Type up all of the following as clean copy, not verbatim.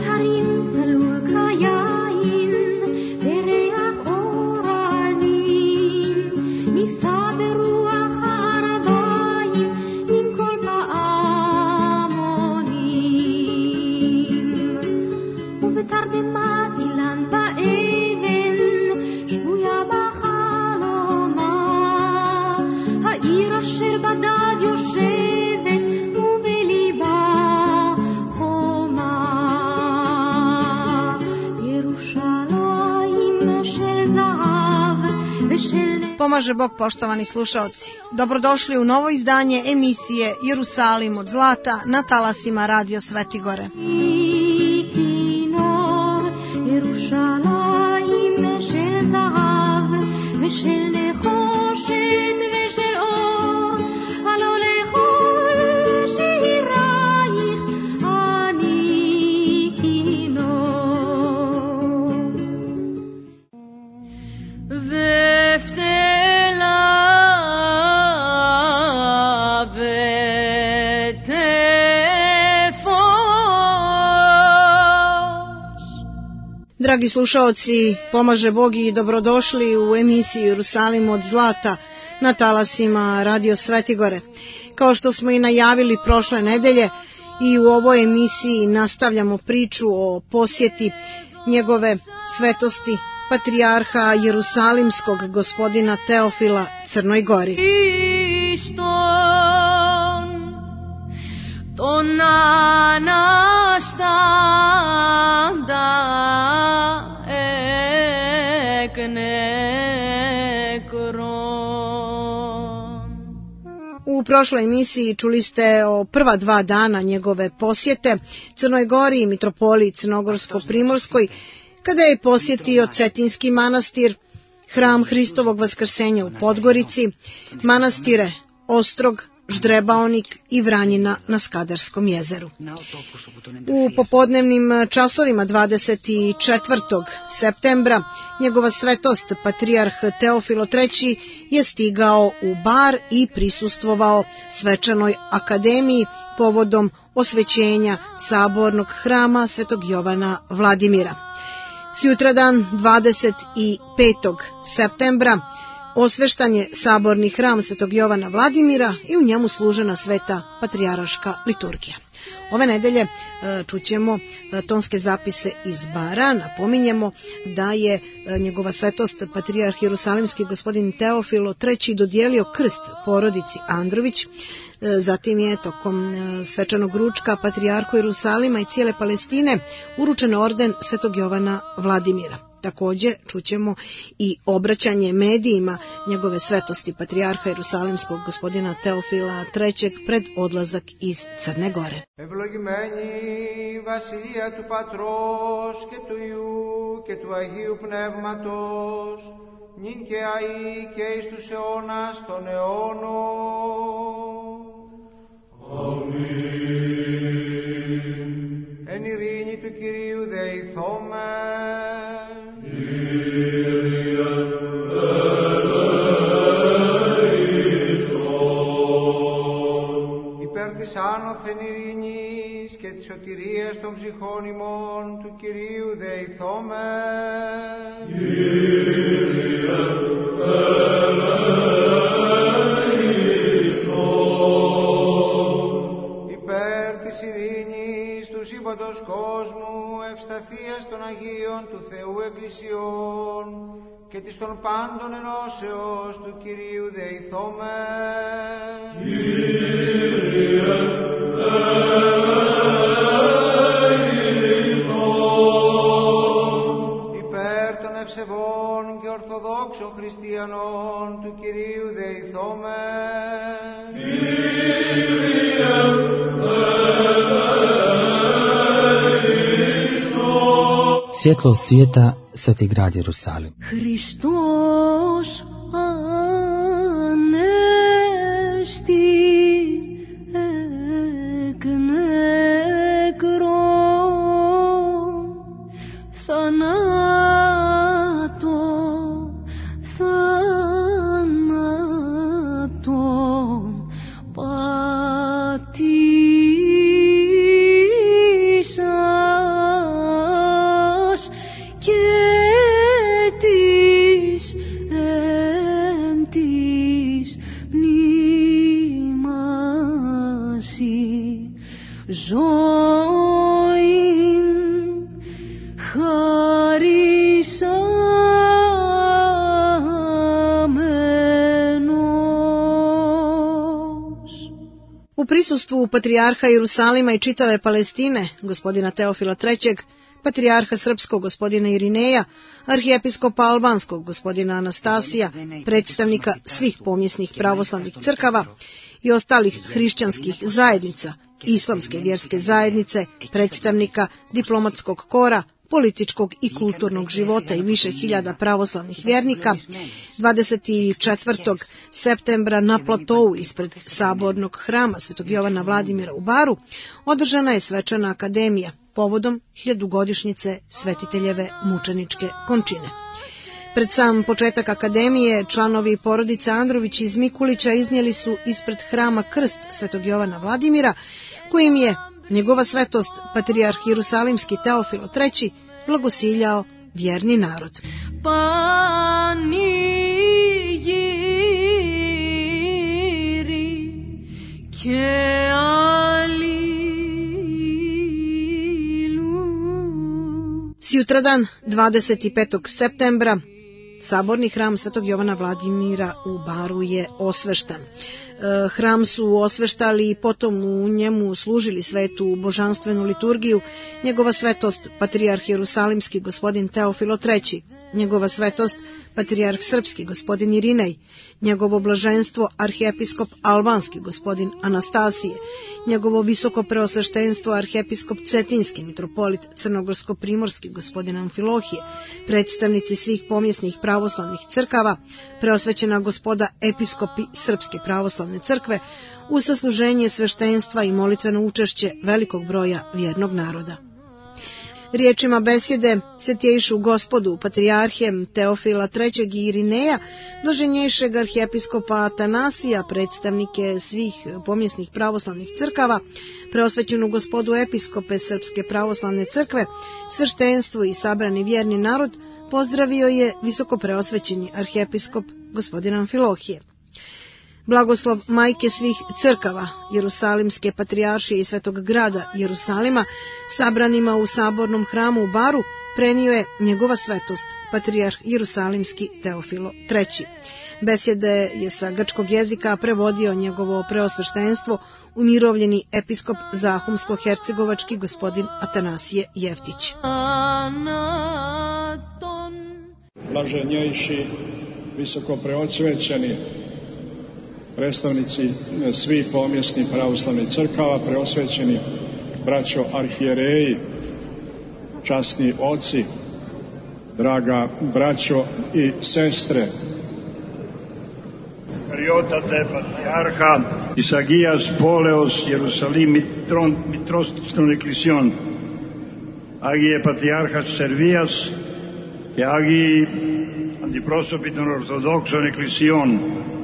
Pomaže Bog, poštovani slušaoci. Dobrodošli u novo izdanje emisije Jerusalim od zlata na talasima Radio Svetigore. Dragi slušaoci, pomaže Bog i dobrodošli u emisiju Jerusalim od zlata na talasima Radio Svetigore. Kao što smo i najavili prošle nedelje, i u ovoj emisiji nastavljamo priču o posjeti njegove svetosti patrijarha Jerusalimskog gospodina Teofila Crnoj Gori. U prošloj emisiji čuli ste o prva 2 dana njegove posjete Crnoj Gori i mitropoliji Crnogorsko-Primorskoj, kada je posjetio Cetinski manastir, hram Hristovog vaskrsenja u Podgorici, manastire Ostrog, Ždrebaonik i Vranjina na Skadarskom jezeru. U popodnevnim časovima 24. septembra njegova svetost patrijarh Teofilo III je stigao u Bar i prisustvovao svečanoj akademiji povodom osvećenja sabornog hrama Svetog Jovana Vladimira. Sutradan 25. septembra osveštan je saborni hram Svetog Jovana Vladimira i u njemu služena sveta patrijarška liturgija. Ove nedelje čućemo tonske zapise iz Bara. Napominjemo da je njegova svetost patrijarh Jerusalimski gospodin Teofilo III dodijelio krst porodici Andrović. Zatim je tokom svečanog ručka patrijarhu Jerusalima i cijele Palestine uručen orden Svetog Jovana Vladimira. Također čućemo i obraćanje medijima njegove svetosti patrijarha Jerusalimskog gospodina Teofila III pred odlazak iz Crne Gore. Ευλογημένη βασιλεία του Πατρός και του Υιού και του Αγίου Πνεύματος, νυν και αεί και εις τους αιώνας των αιώνων. Αμήν. Εν ειρήνη του Κυρίου δεηθόμεν. Υπέρ της άνωθεν ειρήνης και της σωτηρίας των ψυχών ημών του Κυρίου δεηθόμεν. Υπέρ της ειρήνης του σύμπαντος κόσμου, ευσταθίας των Αγίων του Θεού Εκκλησιών και της των πάντων ενώσεως του Κυρίου δεηθόμεν. Υπέρ των ευσεβών και ορθοδόξων χριστιανών του Κυρίου δεηθόμεν. Svjetlo svijeta, sveti grad Jerusalim. Hristos anesti ek nekron thanaton patisan prisustvu patrijarha Jerusalima i čitave Palestine, gospodina Teofila III, patrijarha srpskog gospodina Irineja, arhijepiskopa albanskog gospodina Anastasija, predstavnika svih pomjesnih pravoslavnih crkava i ostalih hrišćanskih zajednica, islamske vjerske zajednice, predstavnika diplomatskog kora, političkog i kulturnog života i više hiljada pravoslavnih vjernika, 24. septembra na platou ispred sabornog hrama Svetog Jovana Vladimira u Baru održana je svečana akademija povodom 1000-godišnjice Svetiteljeve mučeničke končine. Pred sam početak akademije članovi porodice Andrović iz Mikulića iznijeli su ispred hrama krst Svetog Jovana Vladimira, kojim je njegova svetost patrijarh Jerusalimski Teofilo III blagosiljao vjerni narod. Sutradan, 25. septembra, saborni hram Svetog Jovana Vladimira u Baru je osveštan. Hram su osveštali i potom u njemu služili svetu božanstvenu liturgiju njegova svetost patrijarh Jerusalimski gospodin Teofilo III, njegova svetost patrijarh srpski gospodin Irinej, njegovo blaženstvo arhijepiskop albanski gospodin Anastasije, njegovo visoko preosveštenstvo arhijepiskop cetinski mitropolit crnogorsko-primorski gospodin Amfilohije, predstavnici svih pomjesnih pravoslavnih crkava, preosvećena gospoda episkopi Srpske pravoslavne crkve, u sasluženje sveštenstva i molitveno učešće velikog broja vjernog naroda. Riječima besjede Svetjejšu gospodu patrijarhijem Teofila III i Irineja, blaženjejšeg arhijepiskopa Atanasija, predstavnike svih pomjesnih pravoslavnih crkava, preosvećenu gospodu episkope Srpske pravoslavne crkve, sveštenstvo i sabrani vjerni narod pozdravio je visoko preosvećeni arhijepiskop gospodin Amfilohije. Blagoslov majke svih crkava, Jerusalimske patrijaršije i Svetog grada Jerusalima, sabranima u sabornom hramu u Baru, prenio je njegova svetost, patrijarh Jerusalimski Teofilo III. Besjede je sa grčkog jezika prevodio njegovo preosveštenstvo umirovljeni episkop Zahumsko-hercegovački gospodin Atanasije Jeftić. Blaženjejši, visoko preosvećeni predstavnici svih pomjesnih pravoslavnih crkava, preosvećeni braćo arhijereji, časni oci, draga braćo i sestre, Kariotate patriarha Isagijas Poleos Jerusalim Mitrostiston Ecclesion, Agie patriarchas Servias e Agii Antiprosopiton Ortodoxon Ecclesion.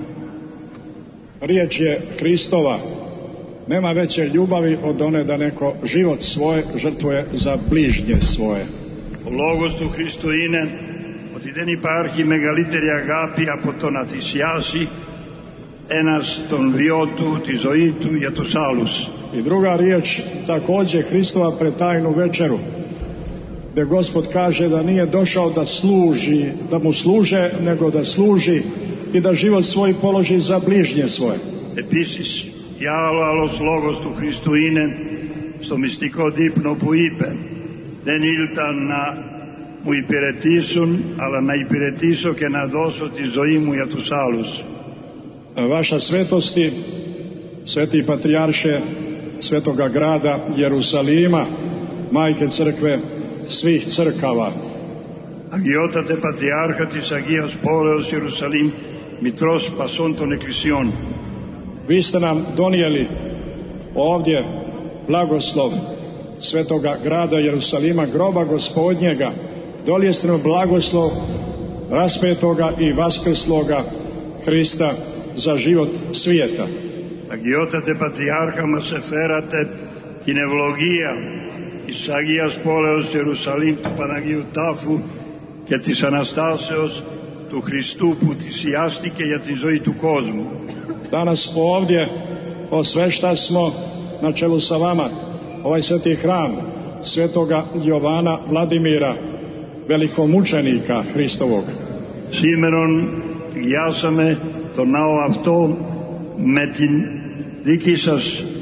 Riječ je Hristova. Nema veće ljubavi od one da neko život svoj žrtvuje za bližnje svoje. Logos tu Christoine, otideni parchi megaliter agapi apotonatisiasi, enas ton viotu tizoitu jatusalus. I druga riječ, također Hristova pretajnu večeru, gdje Gospod kaže da nije došao da služi, da mu služe, nego da služi i da život svoj položi za bližnje svoje. Episis, ialo alos logos tu Christoine, sto mistiko dipno puipe, den iltan na mu ipiretisun, ala na ipiretiso ke na doso tizoimu jatusalus. Vaša svetosti, sveti patrijarše svetoga grada Jerusalima, majke crkve svih crkava. Agiotate patriarhatis Agias Poleos Jerusalim Mitros Pasonton Ecclesion. Vi ste nam donijeli ovdje blagoslov svetoga grada Jerusalima, groba gospodnjega, donijeli ste nam blagoslov raspetoga i vaskrsloga Hrista za život svijeta. Agiotate patriarha Maseferate Kinevlogija is Agias Poleos Jerusalim tu Panagiju Tafu και της Αναστάσεως του Χριστού που θυσιάστηκε για τη ζωή του κόσμου. Danas ovdje osvešta smo na čelu sa vama ovaj sveti hram svetoga Jovana Vladimira, velikomučenika Hristovog. Σήμερον γιάσαμε τον ναό αυτό με την δική σας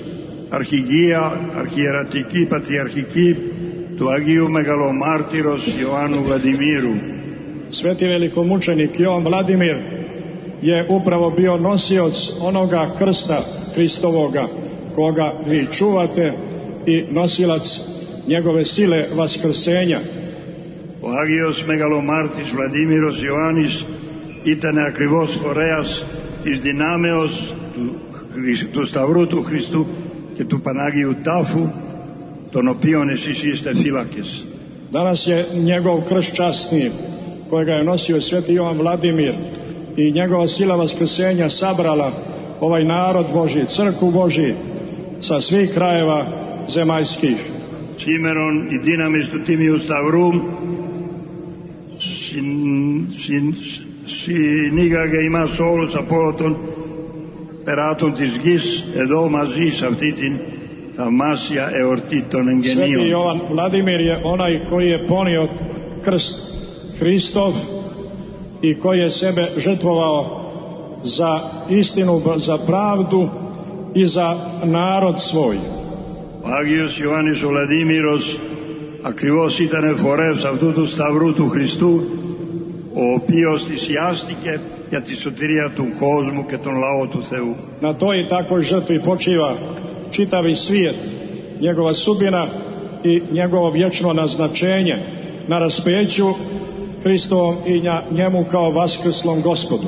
αρχηγία, αρχιερατική, πατριαρχική του Αγίου Μεγαλομάρτυρος Ιωάννου Βλαδimíru. Sveti velikomučenik Jovan Vladimir je upravo bio nosioc onoga krsta Hristovoga koga vi čuvate i nosilac njegove sile vaskrsenja. Ο Άγιος Μεγαλομάρτης Βλαδίμηρος Ιωάννης ήταν ακριβώς φορέας της δυνάμεως του Σταυρού του Χριστού και του Πανάγιου Τάφου, των οποίων εσείς είστε φύλακες. Danas je njegov krst časni, kojega je nosio sveti Jovan Vladimir, i njegova sila vaskrsenja sabrala ovaj narod Božji, crkvu Božji sa svih krajeva zemaljskih. Σήμερον η δύναμη του Τίμιου Σταυρού συνήγαγε ημάς όλους από όλων των περάτων της γης εδώ μαζί σε αυτή την θαυμάσια εορτή των εγγενείων. Sveti Jovan Vladimir je onaj koji je ponio krst Hristov i koji je sebe žrtvovao za istinu, za pravdu i za narod svoj. Ο Άγιος Ιωάννης ο Βλαδίμηρος ακριβώς ήταν φορεύς αυτού του Σταυρού του Χριστού, ο οποίος θυσιάστηκε για τη σωτηρία του κόσμου και τον λαό του Θεού. Na toj i takvoj žrtvi počiva čitavi svijet, njegova sudbina i njegovo vječno naznačenje na raspeću Hristovom i njemu kao vaskrslom Gospodu.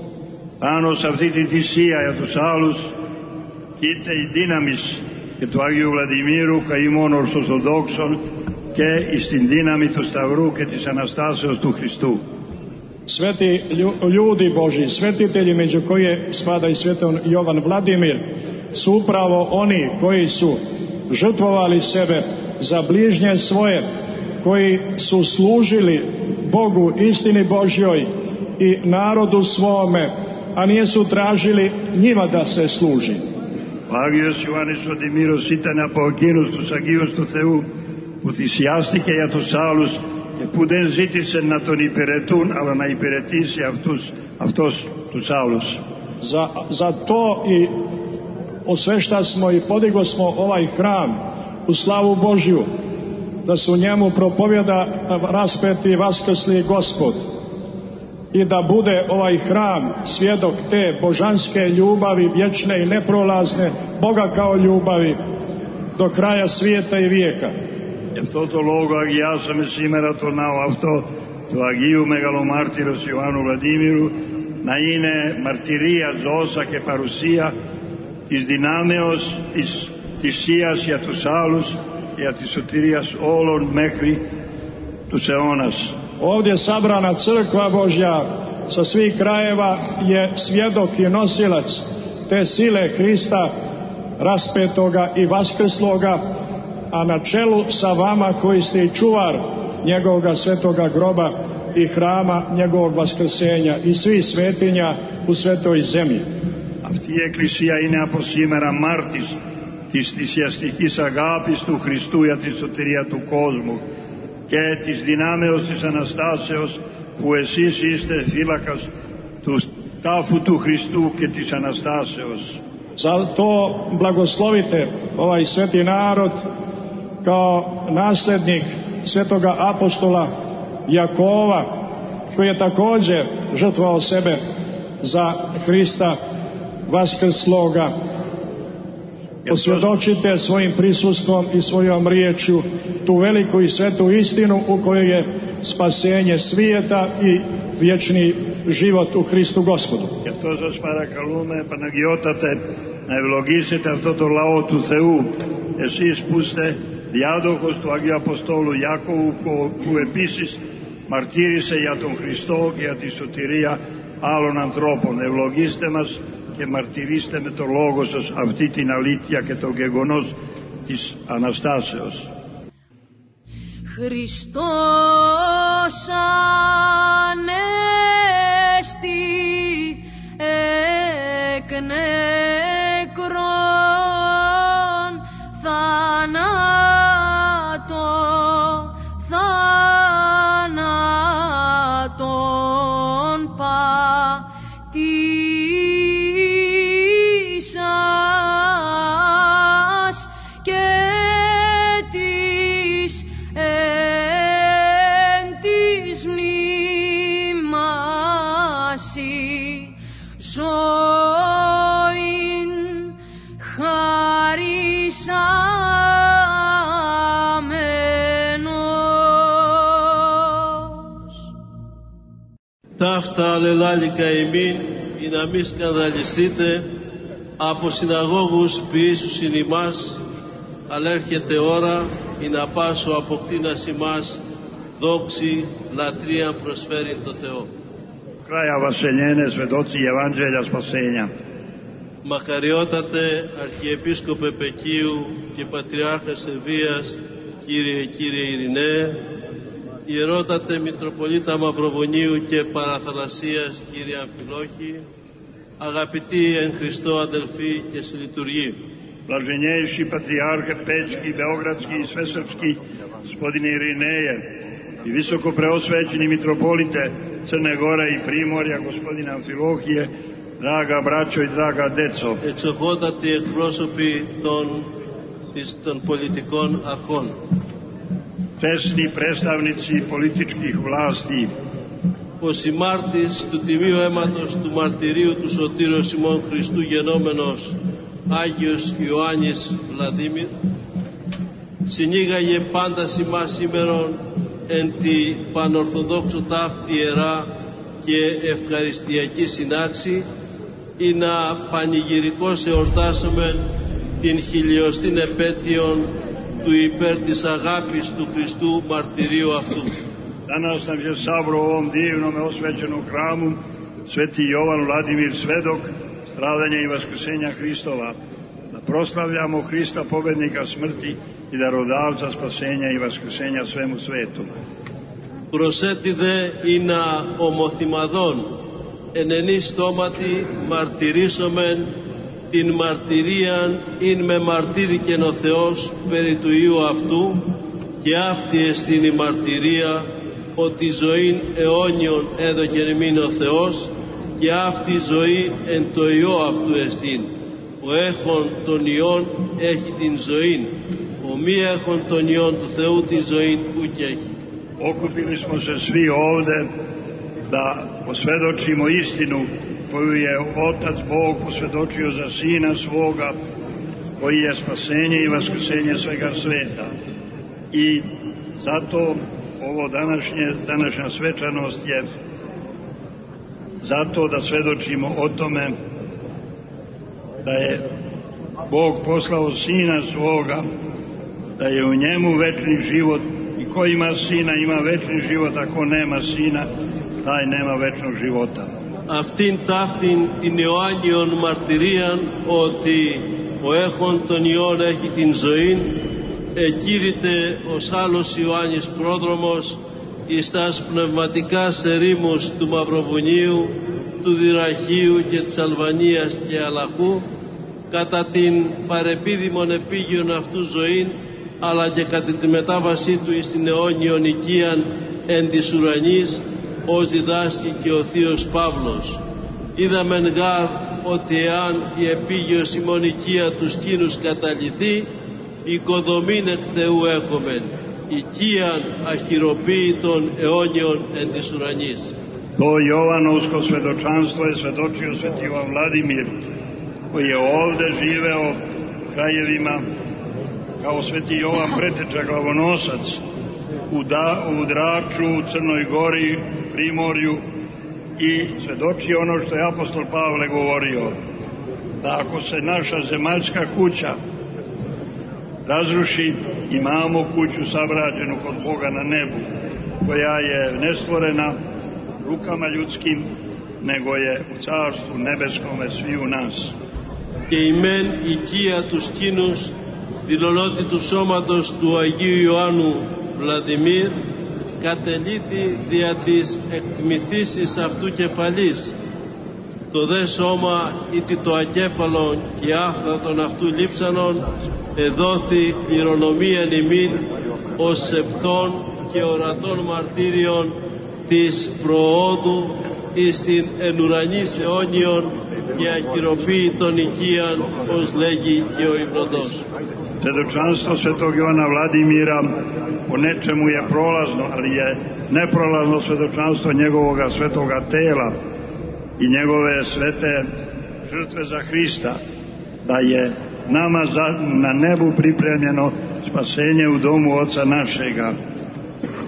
Πάνω σε αυτή τη θυσία για τους άλλους είτε η δύναμη και του Αγίου Βλαδιμίρου καημών Ορθοδόξων και στην δύναμη του Σταυρού και της Αναστάσεως του Χριστού. Sveti ljudi Božji, svetitelji među koje spada i svetan Jovan Vladimir, su upravo oni koji su žrtvovali sebe za bližnje svoje, koji su služili Bogu, istini Božjoj i narodu svome, a nisu tražili njima da se služi. Ο Άγιος Ιωάννης Βλαδιμίρος ήταν από εκείνους τους Αγίους του Θεού που θυσιάστηκε για τους άλλους και που δεν ζήτησε να τον υπηρετούν αλλά να υπηρετήσει αυτός τους άλλους. Za to i osveštasmo i podigosmo ovaj hram u slavu Božju, da se u njemu propovjeda raspeti i vaskrsli Gospod i da bude ovaj hram svjedok te božanske ljubavi, vječne i neprolazne, Boga kao ljubavi do kraja svijeta i vijeka. Γι' αυτό το λόγο αγιάσαμε σήμερα τον ναό αυτό του Αγίου Μεγαλομάρτυρος Ιωάννου Βλαδίμηρου να είναι μαρτυρία, δόσα και παρουσία της δυνάμεως της θυσίας για τους άλλους και για τη σωτηρίας όλων μέχρι τους αιώνας. Ovdje sabrana crkva Božja sa svih krajeva je svjedok i nosilac te sile Hrista raspetoga i vaskrsloga, a na čelu sa vama koji ste i čuvar njegovoga svetoga groba i hrama njegovog vaskrsenja i svih svetinja u svetoj zemlji. Αυτή η Εκκλησία είναι από σήμερα μάρτης της θυσιαστικής αγάπης του Χριστού για τη σωτηρία του κόσμου και της δυνάμεως της Αναστάσεως που εσείς είστε φύλακας του τάφου του Χριστού και της Αναστάσεως. Zato blagoslovite ovaj sveti narod kao nasljednik svetoga apostola Jakova, koji je također žrtvovao sebe za Hrista vaskrsloga. Posvjedočite svojim prisustvom i svojom riječju tu veliku i svetu istinu u kojoj je spasenje svijeta i vječni život u Hristu Gospodu. Γι' αυτό σας παρακαλούμε, Παναγιώτατε, να ευλογήσετε αυτό το λαό του Θεού, εσείς που είστε διάδοχος του Αγίου Αποστόλου Ιάκωβου, που επίσης μαρτύρησε για τον Χριστό και για τη σωτηρία άλλων ανθρώπων. Ευλογήστε μας και μαρτυρήστε με το λόγο σας αυτή την αλήθεια και το γεγονός της Αναστάσεως. Χριστός ανέστη εκ νεκρών θάνατον πατήσας Ταύτα αλληλάλικα ημίν, ή να μη σκανδαλιστείτε από συναγώγους ποιήσους ειν ημάς, αλλά έρχεται ώρα ή να πάσω αποκτήνας ημάς, δόξη, λατρεία προσφέρει το Θεό. Kraja vaseljenje, svedoci Evanđelja spasenja. Μακαριότατε Αρχιεπίσκοπε Πεκίου και Πατριάρχας Ευβίας, Κύριε Ειρηναίε, Ιερότατε Μητροπολίτα Μαυροβουνίου και Παραθαλασσίας, Κύριε Αμφιλόχη, αγαπητοί εν Χριστώ αδελφοί και συλλειτουργοί. Blaženjejši Patrijarhe Pečki, Beogradski i Svesrpski, gospodine Irineje, i visoko preosvećeni mitropolite Crne Gore i Primorja, gospodine Amfilohije, draga braćo i draga deco. Εξοχότατοι εκπρόσωποι των πολιτικών αρχών. Česni predstavnici političkih vlasti. Ο συμμάρτης του τιμίου αίματος του μαρτυρίου του Σωτήρος ημών Χριστού γενόμενος Άγιος Ιωάννης Βλαδίμηρ, συνήγαγε πάντα σημά σήμερον εν τη πανορθοδόξο ταύτη ιερά και ευχαριστιακή συνάξη, ή να πανηγυρικώς εορτάσουμε την χιλιοστήν επέτειον του υπέρ της αγάπης του Χριστού μαρτυρίου αυτού. Danas nam je sabro u ovom divnom osvećenom hramu Sveti Jovan Vladimir svedok stradanja i vaskrsenja Hristova, da proslavljamo Hrista pobednika smrti i darodavca spasenja i vaskrsenja svemu svetu. Προσέτη δε ή να ομοθυμαδών εν ενή στόματι μαρτυρήσομεν την μαρτυρίαν ειν με μαρτύρηκεν ο Θεός περί του Υιού αυτού, και αυτή εστίν η μαρτυρία ότι ζωήν αιώνιον έδωκεν ημίν ο Θεός, και αυτή η ζωή εν το Υιό αυτού εστίν. Ο έχων των Υιών έχει την ζωήν, ο μη έχων των Υιών του Θεού τη ζωήν ουκ έχει. Okupili smo se svi ovde da posvedočimo istinu koju je Otac Bog posvedočio za Sina svoga, koji je spasenje i vaskrsenje svega sveta. I zato ovo današnja svečanost je zato da svedočimo o tome da je Bog poslao Sina svoga, da je u njemu večni život, i ko ima Sina ima večni život, a ko nema Sina taj nema večnog života. Αυτήν ταύτην την Ιωάννιον μαρτυρίαν ότι ο έχων των Υιών έχει την ζωήν, εκήρυτε ως άλλος Ιωάννης πρόδρομος εις τας πνευματικάς ερήμους του Μαυροβουνίου, του Δυραχείου και της Αλβανίας και Αλαχού, κατά την παρεπίδημον επίγειον αυτού ζωήν, αλλά και κατά τη μετάβασή του εις την αιώνιον οικίαν εν της ουρανής, ως διδάσκει και ο Θείος Παύλος. Είδαμεν γάρ ότι εάν η επίγειος ημών οικία τους κήνους καταλυθεί, οικοδομήν εκ Θεού έχομεν, οικίαν αχυροποίητον αιώνιον εν της ουρανής. To Jovanovsko svedočanstvo je svedočio Sveti Jovan Vladimir, koji je ovde živeo u krajevima kao Sveti Jovan Preteča glavonosac, u Draču, u Crnoj Gori, Primorju, i svedoči ono što je apostol Pavle govorio, da ako se naša zemaljska kuća razruši, imamo kuću sagrađenu kod Boga na nebu, koja je nestvorena rukama ljudskim, nego je u carstvu nebeskome sviju nas. Και ημέν οικία τους κήνους δηλωνότη του σώματος του Αγίου Ιωάννου Βλαδιμίρ κατελήθη δια της εκτιμηθήσης αυτού κεφαλής. Το δε σώμα ήτι το ακέφαλον και άφθατον αυτού λείψανον εδόθη κληρονομίαν ημίν ως σεπτών και ορατών μαρτύριων της προόδου εις την εν ουρανής αιώνιον και αχυροποίητον οικίαν, ως λέγει και ο υμνοδός. Svedočanstvo Svetog Jovana Vladimira po nečemu je prolazno, ali je neprolazno svedočanstvo njegovoga svetoga tela i njegove svete žrtve za Hrista, da je nama na nebu pripremljeno spasenje u domu Oca našega.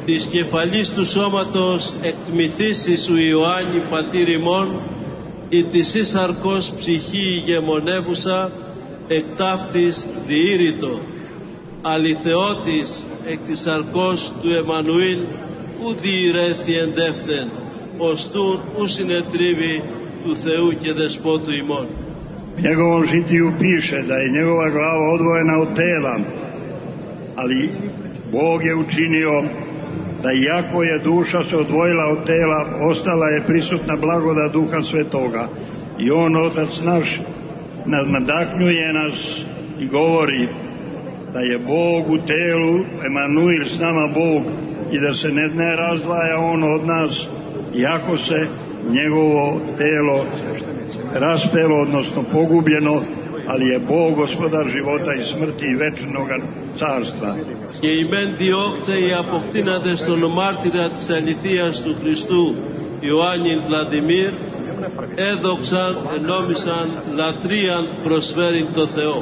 της κεφαλής του σώματος εκτμηθήσεις σου Ιωάννη πατήρ ημών, η της ίσαρκος ψυχή ηγεμονεύουσα εκ ταύτης διήρητο, αληθεώτης εκ της αρκός του Εμμανουήλ ου διηρέθη εντεύθεν, ωστούν ου συνετρίβει του Θεού και Δεσπότου ημών. U njegovom žitiju piše da je njegova glava odvojena od tela, ali Bog je učinio da iako je duša se odvojila od tela, ostala je prisutna blagodat Duha Svetoga. I on, Otac naš, nadahnjuje nas i govori da je Bog u telu, Emanuil, s nama Bog, i da se ne razdvaja on od nas, iako se njegovo telo raspelo, odnosno pogubljeno, ali je Bog gospodar života i smrti i večnoga carstva. Και οι μεν διώκτε οι αποκτήναντες τον μάρτυρα της αληθείας του Χριστού Ιωάννη Βλαντιμίρ έδοξαν, ενόμισαν, λατρείαν προσφέρειν το Θεό.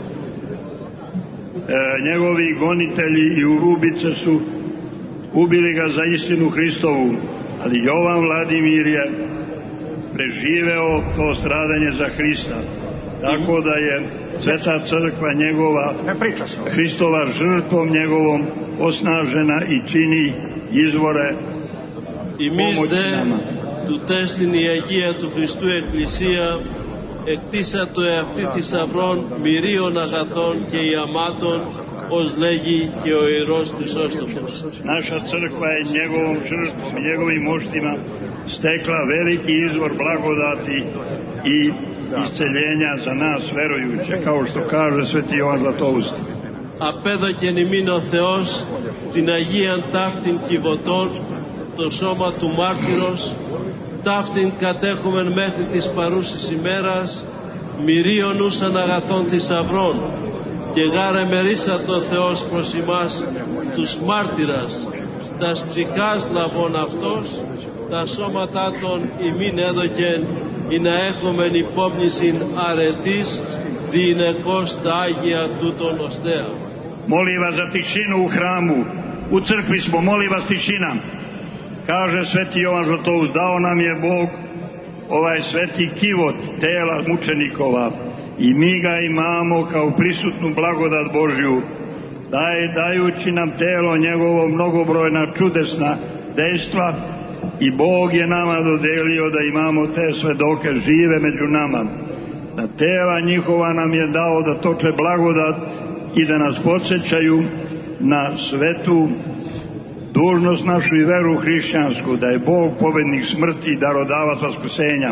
Njegovi gonitelji i urubice su ubili ga za istinu Hristovu, ali Jovan Vladimir je preživeo to stradanje za Hrista, tako da je Sveta crkva njegova, Hristova žrtvom njegovom osnažena i čini izvore pomoći nama. Του τέστην η Αγία του Χριστού Εκκλησία εκτίσα το εαυτή θησαυρών μυρίων αγαθών και ιαμάτων, ως λέγει και ο Ιερός Χρυσόστομος. Naša crkva je njegovom žrtvom i njegovim moštima stekla veliki izvor blagodati i isceljenja za nas verujuće, kao što kaže sveti Jovan Zlatoust. Απέδωκεν ημίν ο Θεός την Αγίαν ταύτην κυβωτών, το σώμα του μάρτυρος, ταύτην κατέχομεν μέχρι της παρούσης ημέρας, μυρίων ούσαν αγαθών θησαυρών, και γάρε μερίσατο ο Θεός προς ημάς τους μάρτυρας, τας ψυχάς λαβών αυτός, τα σώματά των ημίν έδωκεν, ή να έχομεν υπόμνησιν αρετής, διηνεκώς τα Άγια τούτων οστέα. Molim vas za tišinu u hramu, u crkvi smo, molim vas tišina. Kaže sveti Jovan Zlatoust, dao nam je Bog ovaj sveti kivot tela mučenikova i mi ga imamo kao prisutnu blagodat Božju, dajući nam telo njegovo mnogobrojna čudesna dejstva, i Bog je nama dodelio da imamo te svedoke žive među nama. Na tela njihova nam je dao da toče blagodat i da nas podsjećaju na svetu dužnost našu i veru hrišćansku, da je Bog pobednik smrti i darodavac vaskrsenja.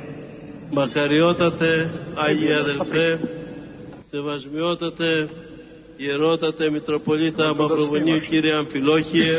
Μακαριότατε Άγιοι αδελφέ, σεβασμιότατε Ιερότατε Μητροπολίτα Μαυροβουνίου Κύριε Αμφιλόχιε,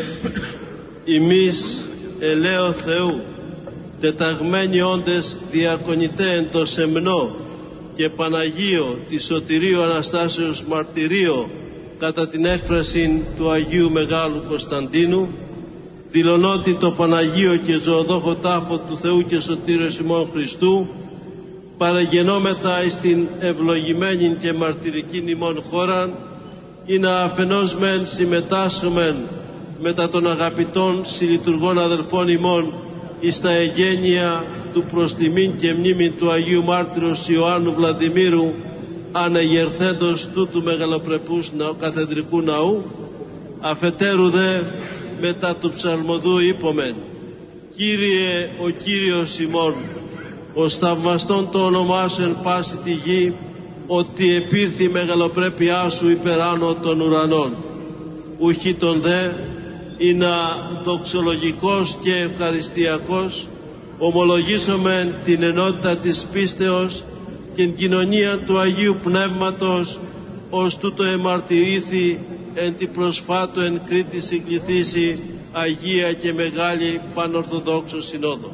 ημείς ελέω Θεού, τεταγμένοι όντες διακονητέ εν το σεμνό και Παναγίο τη Σωτηρίου Αναστάσεως μαρτυρίο κατά την έκφραση του Αγίου Μεγάλου Κωνσταντίνου, δηλωνότι το Παναγίο και ζωοδόχο τάφο του Θεού και Σωτήριος ημών Χριστού, παραγενόμεθα εις την ευλογημένη και μαρτυρική ημών χώραν, ή να αφενός μεν συμμετάσχομεν μετά των αγαπητών συλλειτουργών αδελφών ημών εις τα εγγένεια του προς τιμήν και μνήμην του Αγίου Μάρτυρος Ιωάννου Βλαντιμίρου, αναγερθέντος τούτου μεγαλοπρεπούς καθεδρικού ναού, αφετέρου δε μετά του ψαλμοδού είπομεν, Κύριε ο Κύριος ημών, ως θαυμαστόν το όνομά σου εν πάση τη γη, ότι επήρθη η μεγαλοπρέπειά σου υπεράνω των ουρανών. Ουχή τον δε, είναι δοξολογικός και ευχαριστιακός, ομολογήσομεν την ενότητα της πίστεως και την κοινωνία του Αγίου Πνεύματος, ως τούτο εμαρτυρήθη εν τη προσφάτου εν Κρήτη συγκληθήσει Αγία και Μεγάλη Πανορθοδόξου Συνόδο.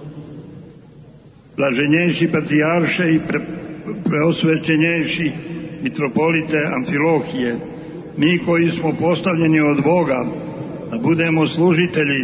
Blaženjenši patrijarše i preosvećenjenši mitropolite Amfilohije, mi koji smo postavljeni od Boga da budemo služitelji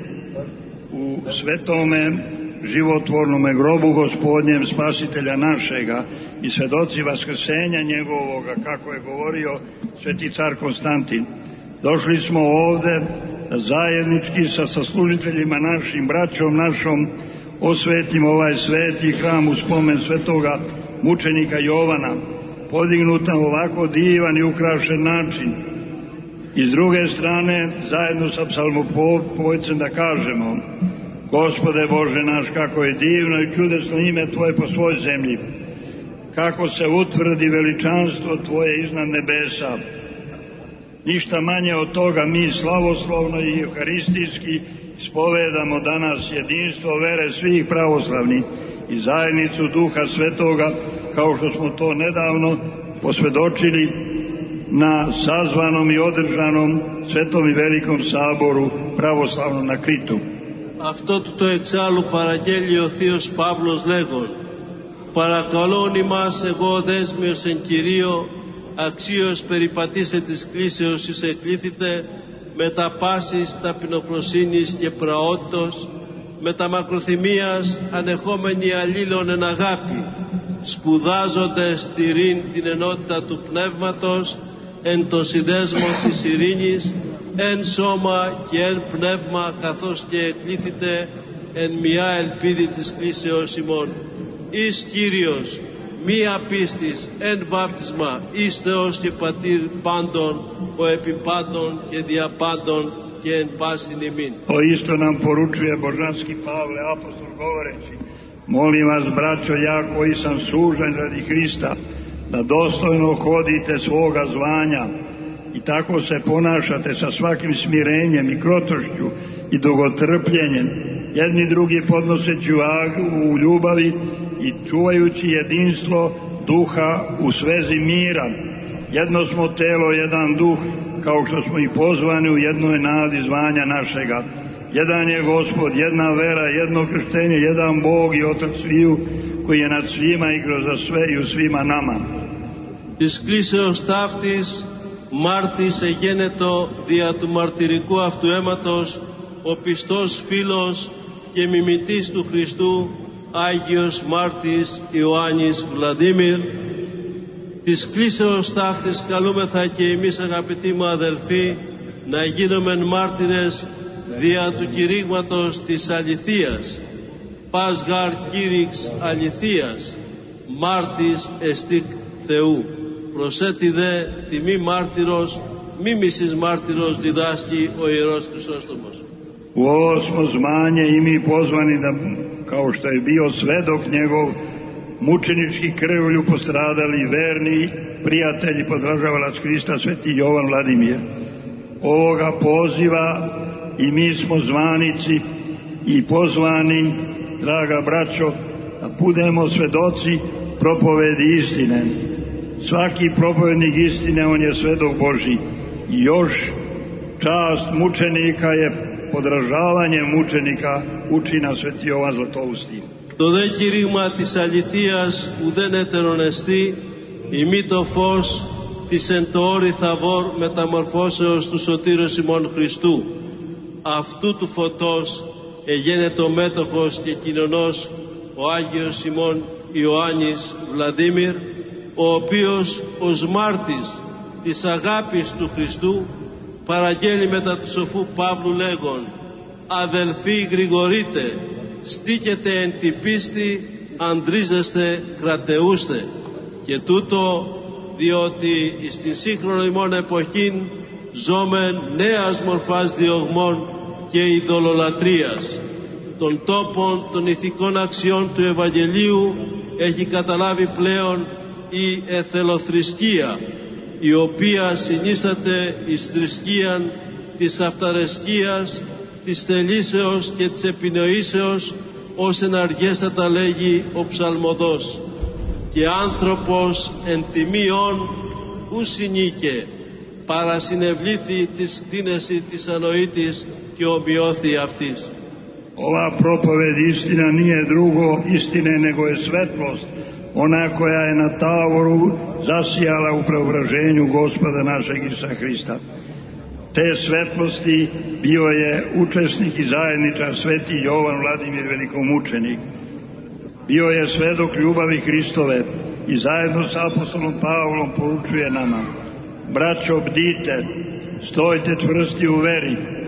u svetome životvornome grobu Gospodnjem Spasitelja našega i svedoci vaskrsenja njegovoga, kako je govorio sveti car Konstantin, došli smo ovde da zajednički sa saslužiteljima našim, braćom našom, osvetimo ovaj sveti hram u spomen svetoga mučenika Jovana, podignut na ovako divan i ukrašen način. I s druge strane, zajedno sa psalmopevcem da kažemo: Gospode Bože naš, kako je divno i čudesno ime Tvoje po svoj zemlji, kako se utvrdi veličanstvo Tvoje iznad nebesa. Ništa manje od toga mi slavoslovno i euharistijski spovedamo danas jedinstvo vere svih pravoslavnih i zajednicu Duha Svetoga, kao što smo to nedavno posvedočili na sazvanom i održanom Svetom i Velikom Saboru pravoslavnom na Κρήτου. Αυτό το εξάλλου παραγγέλει ο Θείος Παύλος λέγον: «Παρακαλών ημάς εγώ δέσμιος εν Κυρίω, αξίως περιπατήστε της κλήσεως εις εκλήθητε, με τα πάσης ταπεινοφροσύνης και πραότητος, με τα μακροθυμίας ανεχόμενοι αλλήλων εν αγάπη, σπουδάζοντες τηρήν την ενότητα του πνεύματος, εν το συνδέσμο της ειρήνης, εν σώμα και εν πνεύμα, καθώς και εκλήθητε εν μια ελπίδη της κλήσεως ημών. Εις Κύριος, μία πίστης, εν βάπτισμα, εις Θεός και Πατήρ πάντων, ο επιπάντων και διαπάντων και εν πάσιν ημίν». To isto nam poručuje božanski Pavle apostol govoreći: molim vas, braćo, ja koji sam sužen radi Hrista, da dostojno hodite svoga zvanja i tako se ponašate sa svakim smirenjem i krotošću i dugotrpljenjem, jedni drugi podnoseći u ljubavi i čuvajući jedinstvo duha u svezi mira. Jedno smo telo, jedan duh, kao što smo i pozvani u jednoj nadi zvanja našega. Jedan je Gospod, jedna vera, jedno krštenje, jedan Bog i Otac sviju, koji je nad svima i kroz sve i u svima nama. Της κλήσεως ταύτης μάρτης εγένετο δια του μαρτυρικού αυτού αίματος ο πιστός φίλος και μιμητής του Χριστού Άγιος Μάρτης Ιωάννης Βλαντίμιρ. Της κλήσεως ταύτης καλούμεθα και εμείς, αγαπητοί μου αδελφοί, να γίνομεν μάρτυρες δια του κηρύγματος της αληθείας. Πας γαρ κήρυξ αληθείας, μάρτης εστίκ Θεού. Προσέτη δε τιμή μάρτυρος, μίμησης μάρτυρος διδάσκει ο Ιερός Χρυσόστομος. U ovo smo zvanje i mi pozvani da, kao što je bio svedok njegov, mučenički krvlju postradali verni prijatelj i podržavalac Hrista sveti Jovan Vladimir. Ovoga poziva i mi smo zvanici i pozvani, draga braćo, da budemo svedoci propovedi istine. Svaki propovednik istine, on je svedok Božji. I još čast mučenika je podržavanje mučenika, uči nas sveti Jovan Zlatousti. Το δε κήρυγμα της αληθείας ουδέν έτερον εστί, ημί το φως της εν το όρη Θαβόρ μεταμορφώσεως του σωτήρος ημών Χριστού. Αυτού του φωτός εγένετο ο μέτοχος και κοινωνός ο Άγιος ημών Ιωάννης Βλαντίμιρ, ο οποίος ως μάρτης της αγάπης του Χριστού παραγγέλει μετά του σοφού Παύλου λέγον: «Αδελφοί, γρηγορείτε, στήκετε εν τη πίστη, αντρίζεστε, κρατεούστε». Και τούτο διότι στην σύγχρονη ημών εποχήν ζώμεν νέας μορφάς διωγμών και ειδωλολατρίας. Των τόπων των ηθικών αξιών του Ευαγγελίου έχει καταλάβει πλέον η εθελοθρησκεία, η οποία συνίσταται εις θρησκείαν της αυταρεσκίας, της θελήσεως και της επινοήσεως, ως εναργέστατα λέγει ο ψαλμοδός. Και άνθρωπος εν τιμίον ου συνήκε, παρασυνευλήθη της κτίνεση της ανοήτης και ομοιώθη αυτής. Ova propoved istina nije drugo istine nego je svetlost, ona koja je na Tavoru zasijala u preobraženju Gospoda našeg Isusa Hrista. Te svetlosti bio je učesnik i zajedničar sveti Jovan Vladimir velikomučenik. Bio je svedok ljubavi Hristove i zajedno sa apostolom Pavlom poručuje nama: braćo, bdite, stojte čvrsti u veri,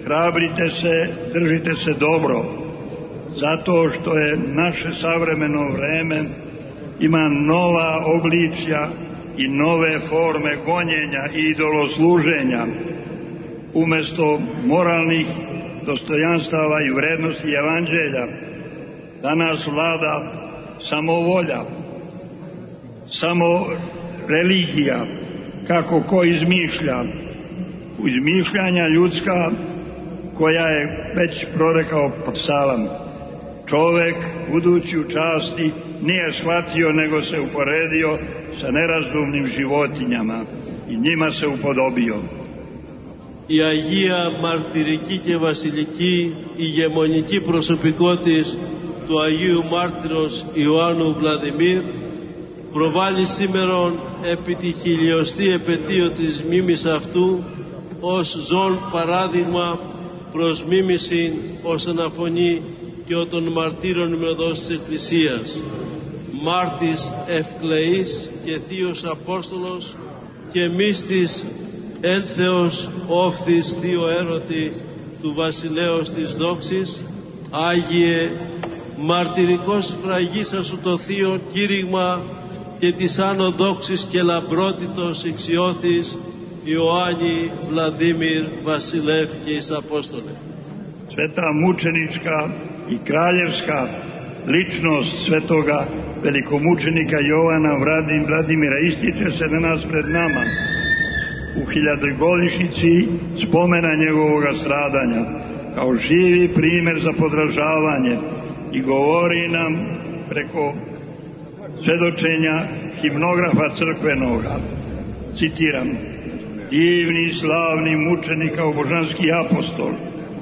hrabrite se, držite se dobro, zato što je naše savremeno vreme ima nova obličja i nove forme gonjenja i idolosluženja. Umesto moralnih dostojanstava i vrednosti evanđelja, danas vlada samovolja, samo religija, kako ko izmišlja, izmišljanja ljudska koja je već prorekao Psalam. Čovek, budući u časti, nije shvatio, nego se uporedio sa nerazumnim životinjama i njima se upodobio. Η Αγία Μαρτυρική και Βασιλική ηγεμονική προσωπικότης του Αγίου Μάρτυρος Ιωάννου Βλαδιμίρ προβάλλει σήμερον επί τη χιλιοστή επετείο της μνήμης αυτού ως ζών παράδειγμα προς μίμηση ως αναφωνή και των μαρτύρων ημεροδός της Εκκλησίας, μάρτης ευκλεής και θείος Απόστολος και μύστης ένθεος όφθης θείο έρωτη του βασιλέως της δόξης, Άγιε μαρτυρικός φραγίσασου το θείο κήρυγμα και της άνω δόξης και λαμπρότητος εξιώθης Ιωάννη Βλαδίμιρ Βασιλεύ και εις Απόστολε. Sveta mučenička i kraljevska ličnost svetoga velikomučenika Jovana Vladimira ističe se danas pred nama u hiljadogodišnjici spomena njegovoga stradanja kao živi primjer za podražavanje i govori nam preko svedočenja himnografa crkvenoga. Citiram: divni, slavni mučenik kao božanski apostol,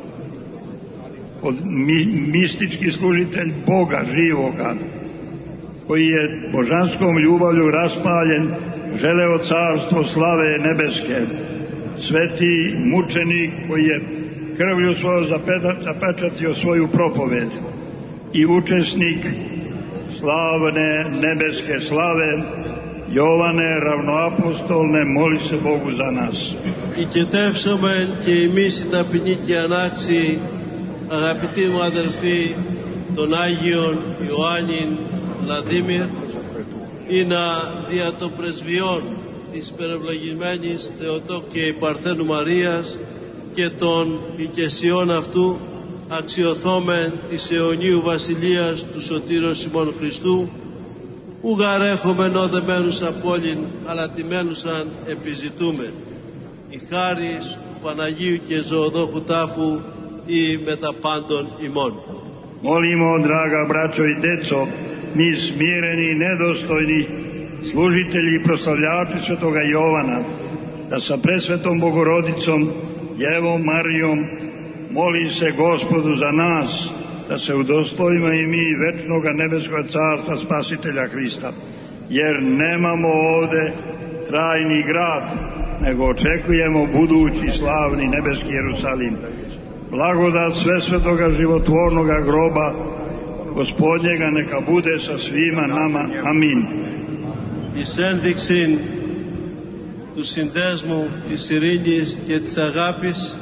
mistički služitelj Boga živoga, koji je božanskom ljubavlju raspaljen, želeo carstvo slave nebeske, sveti mučenik koji je krvlju svojom zapečatio svoju propoved i učesnik slavne nebeske slave, Jovane ravnoapostolne, moli se Bogu za nas. Οικετεύσομεν και εμείς η ταπεινή και ανάξιοι, αγαπητοί μου αδελφοί, τον Άγιον Ιωάννην Βλαδίμιρ, ή να δια των πρεσβειών της υπερευλογημένης Θεοτόκου και Υπαρθένου Μαρίας και των οικεσιών αυτού αξιοθόμεν της αιωνίου βασιλείας του Σωτήρος ημών Χριστού, ουγαρ έχομεν οδεμένους απόλυν, αλλά τιμένουσαν επιζητούμεν. Η χάρις του Παναγίου και Ζωοδόχου τάφου ή μετα πάντων ημών. Molimo, draga braćo i deco, mi smireni i nedostojni služitelji i proslavljači svetoga Jovana, da sa presvetom Bogorodicom, Jevom Marijom, moli se Gospodu za nas, da se udostojimo i mi večnoga nebeskog carstva Spasitelja Hrista, jer nemamo ovde trajni grad, nego očekujemo budući slavni nebeski Jerusalim. Blagodat svesvetoga životvornoga groba Gospodnjega neka bude sa svima nama. Amin. Εις ένδειξη του συνδέσμου, της ειρήνης και της αγάπης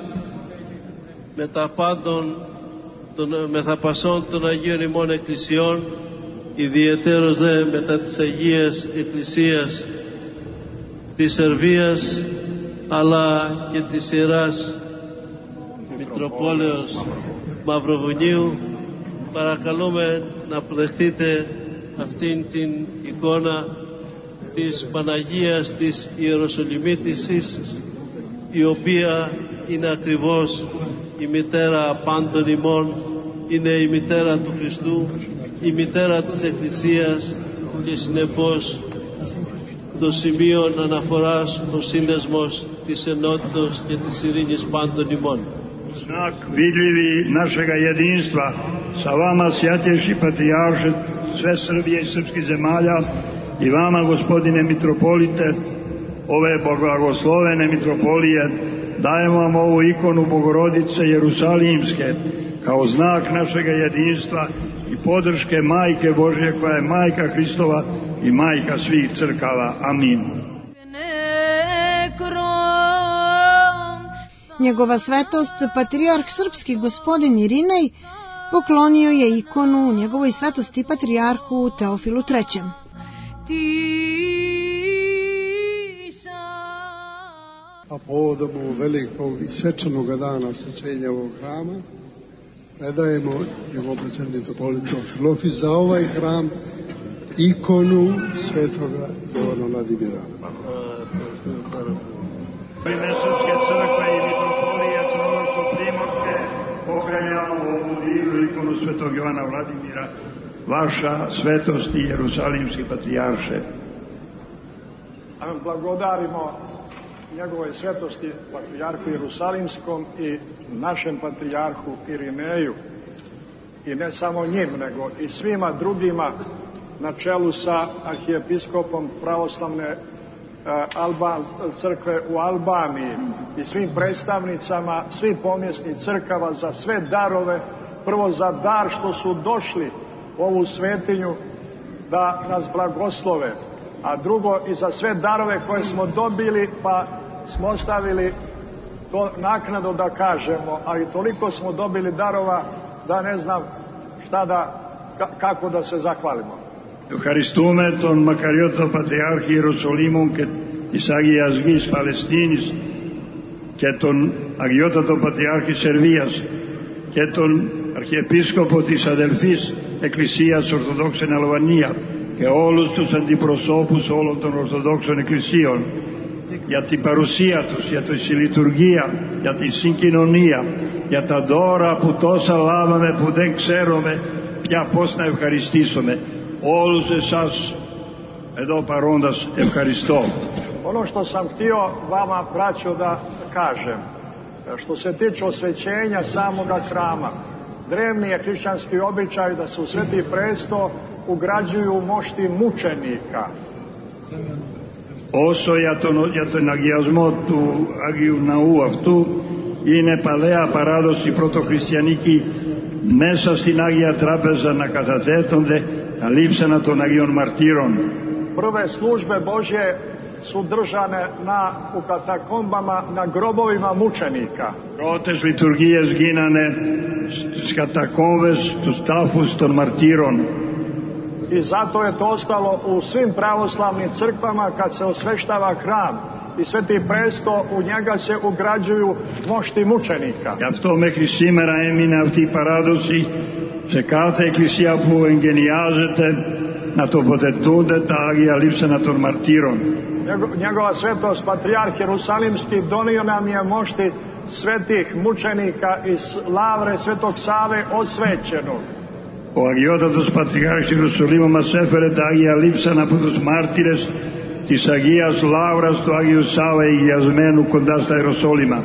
με τα πάντων μεθαπασών των Αγίων ημών Εκκλησιών, ιδιαιτέρως δε μετά της Αγίας Εκκλησίας της Σερβίας αλλά και της Ιεράς Μητροπόλεως Μαυροβουνίου, παρακαλούμε να αποδεχτείτε αυτήν την εικόνα της Παναγίας της Ιεροσολυμίτησης, η οποία είναι ακριβώς η μητέρα πάντων ημών, είναι η μητέρα του Χριστού, η μητέρα της Εκκλησίας και συνεπώς το σημείο αναφοράς, ο σύνδεσμος της ενότητος και της ειρήνης πάντων ημών. Znak vidljivi našega jedinstva sa vama, sjatjejši patrijarše sve Srbije i srpskih zemalja, i vama, gospodine mitropolite, ove blagoslovene mitropolije, dajemo vam ovu ikonu Bogorodice Jerusalimske kao znak našega jedinstva i podrške Majke Božje, koja je Majka Hristova i Majka svih crkava. Amin. Njegova svetost, patrijarh srpski gospodin Irinej, poklonio je ikonu njegovoj svetosti patrijarhu Teofilu III. A povodom velikog i svečanog dana osvećenja ovog hrama predajemo njegov predsjednik mitropolit Teofilofis za ovaj hram ikonu svetoga Jovana Vladimira. Ime Srpske crkve i mitropolije Crnogorsko-primorske poklanjamo ovu divnu ikonu svetog Jovana Vladimira, vaša svetost i jerusalimski patrijarše. Blagodarimo njegove svetosti patrijarhu Jerusalimskom i našem patrijarhu Irineju, i ne samo njim, nego i svima drugima, na čelu sa arhijepiskopom pravoslavne crkve u Albaniji i svim predstavnicama svih pomjesnih crkava za sve darove, prvo za dar što su došli u ovu svetinju da nas blagoslove, a drugo i za sve darove koje smo dobili, pa smo ostavili to naknadno da kažemo, ali toliko smo dobili darova da ne znam kako da se zahvalimo. Ευχαριστούμε τον Μακαριώτο Πατριάρχη Ιεροσολύμων και της Αγίας Γης Παλαιστίνης και τον Αγιότατο Πατριάρχη Σερβίας και τον Αρχιεπίσκοπο της αδελφής Εκκλησίας Ορθοδόξων Αλβανία και όλους τους αντιπροσώπους όλων των Ορθοδόξων Εκκλησίων για την παρουσία τους, για τη συλλειτουργία, για τη συγκοινωνία, για τα δώρα που τόσα λάβαμε που δεν ξέρουμε πια πώς να ευχαριστήσουμε. Όλους εσάς εδώ παρόντας ευχαριστώ. Ono što sam htio vama, braćo, da kažem, što se tiče osvećenja samoga hrama, drevni je hrišćanski običaj da se u Sveti presto ugrađuju mošti mučenika. Όσο για τον αγιασμό του Αγίου Ναού αυτού, είναι παλαιά παράδοση πρωτοχριστιανική μέσα στην Άγια Τράπεζα να καταθέτονται τα λείψανα των Αγίων Μαρτύρων. Prve službe Božje su držane u katakombama na grobovima mučenika. Πρώτες λειτουργίες γίνανε στις κατακόμβες, στους τάφους των μαρτύρων. I zato je to ostalo u svim pravoslavnim crkvama kad se osveštava hram i Sveti presto, u njega se ugrađuju mošti mučenika. Γι' αυτό μέχρι σήμερα έμεινε αυτή η παράδοση σε κάθε εκκλησία που εγγενιάζεται να τοποθετούνται τα Άγια Λείψανα των Μαρτύρων. Njegova svetost patrijarh Jerusalimski donio nam je mošti svetih mučenika iz lavre Svetog Save osvećenog. Ο Αγιότατος Πατριάρχης Ιερουσαλήμου μας έφερε τα Άγια Λείψανα από τους μάρτυρες της Αγίας Λαύρας του Άγιου Σάβα Υγιασμένου κοντά στα Ιεροσόλυμα.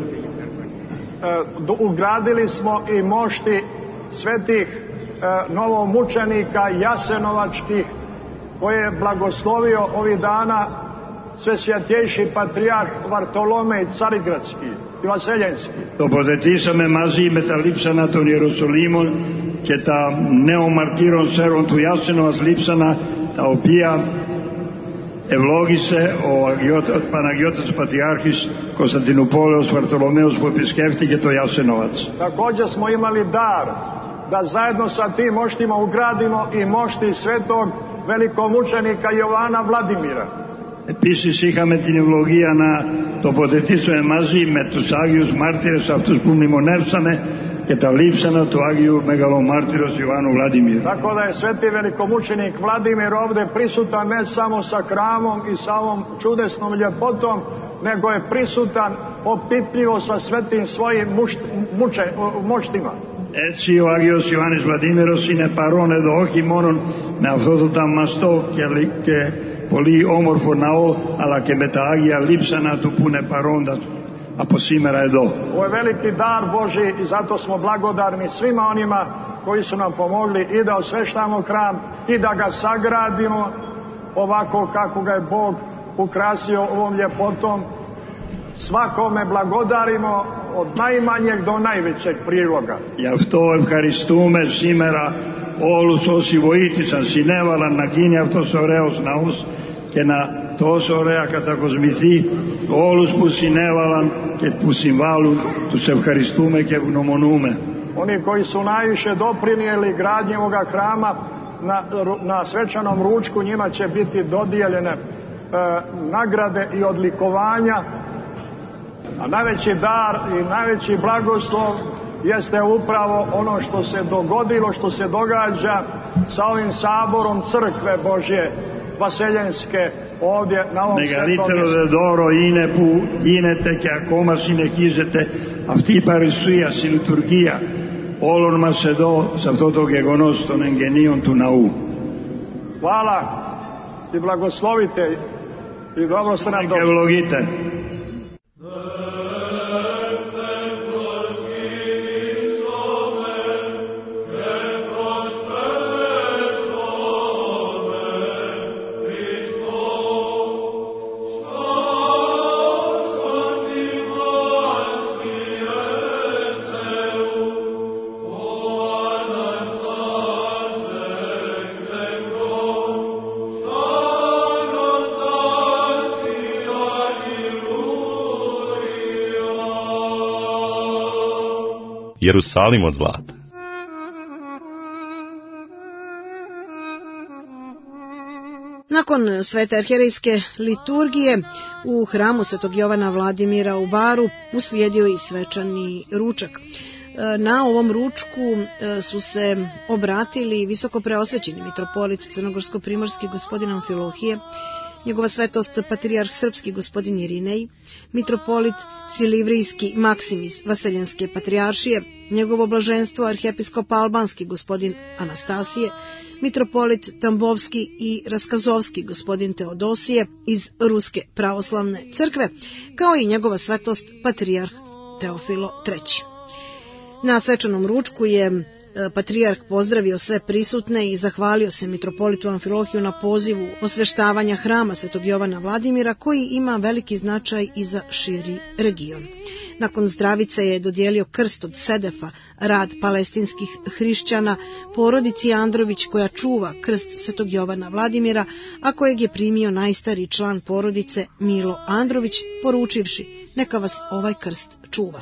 Ugradili smo i mošti svetih novomučenika jasenovačkih koje je blagoslovio ovih dana Svesvjetejši patrijarh Vartolomej Carigradski i Vaseljenski. Τοποθετήσαμε μαζί με τα λείψανα των Ιεροσολύμων και τα νέων μαρτύρων σέρων του Ιάσενοβας λείψανα, τα οποία ευλόγησε ο Παναγιώτας Πατριάρχης Κωνσταντινούπολεως Βαρτολομαίος που επισκέφτηκε το Ιάσενοβας. Također smo imali dar da zajedno sa tim moštima ugradimo i mošti svetog velikomučenika Jovana Vladimira. Επίσης είχαμε την ευλογία να τοποθετήσουμε μαζί με τους Άγιους Μάρτυρες αυτούς που μνημονεύσαμε και τα λείψανα του Άγιου Μεγαλομάρτυρος Ιωάννου Βλαντιμίρ. Tako da je sveti velikomučenik Vladimir ovdje prisutan ne samo sa hramom i sa ovom čudesnom ljepotom, nego je prisutan opipljivo sa svetim svojim moštima. Έτσι ο Άγιος Ιωάννης Βλαντίμηρος είναι παρόν εδώ όχι μόνο με αυτό το ταμαστό και πολύ όμορφο ναό, αλλά και με τα Άγια λείψανα του που είναι παρόντα από σήμερα εδώ. Ovo je veliki dar Božji i zato smo blagodarni svima onima koji su nam pomogli i da osveštamo hram i da ga sagradimo ovako kako ga je Bog ukrasio ovom ljepotom. Svakome blagodarimo od najmanjeg do najvećeg priloga. Γι' αυτό ευχαριστούμε σήμερα όλους όσοι βοήθησαν, συνέβαλαν να γίνει αυτός ο ωραίος ναός και να τόσο ωραία κατακοσμηθεί όλους που συνέβαλαν και που συμβάλλουν, τους ευχαριστούμε και ευγνωμονούμε. Oni koji su najviše doprinijeli gradnji ovoga hrama, na svečanom ručku njima će biti dodijeljene nagrade i odlikovanja, a najveći dar i najveći blagoslov jeste upravo ono što se dogodilo, što se događa sa ovim saborom Crkve Božje Vaseljenske ovdje na ovom svetom mjestu. Μεγαλύτερο δώρο είναι που γίνεται και ακόμα συνεχίζεται αυτή η παρουσία, η λειτουργία όλων μας εδώ σε αυτό το γεγονός των εγγενείων του ναού. Hvala i blagoslovite i dobro ste nam došli. Και ευλογείτε. Jerusalim od zlata. Nakon svete arhijerejske liturgije u hramu Svetog Jovana Vladimira u Baru uslijedio i svečani ručak. Na ovom ručku su se obratili visoko preosvećeni mitropolit crnogorsko-primorski gospodin Amfilohije, njegova svetost patrijarh srpski gospodin Irinej, mitropolit silivrijski Maksimis Vaseljenske patrijaršije, njegovo blaženstvo arhijepiskop albanski gospodin Anastasije, mitropolit Tambovski i Raskazovski gospodin Teodosije iz Ruske pravoslavne crkve, kao i njegova svetost patrijarh Teofilo III. Na svečanom ručku je patrijarh pozdravio sve prisutne i zahvalio se mitropolitu Amfilohiju na pozivu osveštavanja hrama Svetog Jovana Vladimira, koji ima veliki značaj i za širi region. Nakon zdravice je dodijelio krst od sedefa, rad palestinskih hrišćana, porodici Andrović koja čuva krst Svetog Jovana Vladimira, a kojeg je primio najstariji član porodice Milo Andrović, poručivši: neka vas ovaj krst čuva.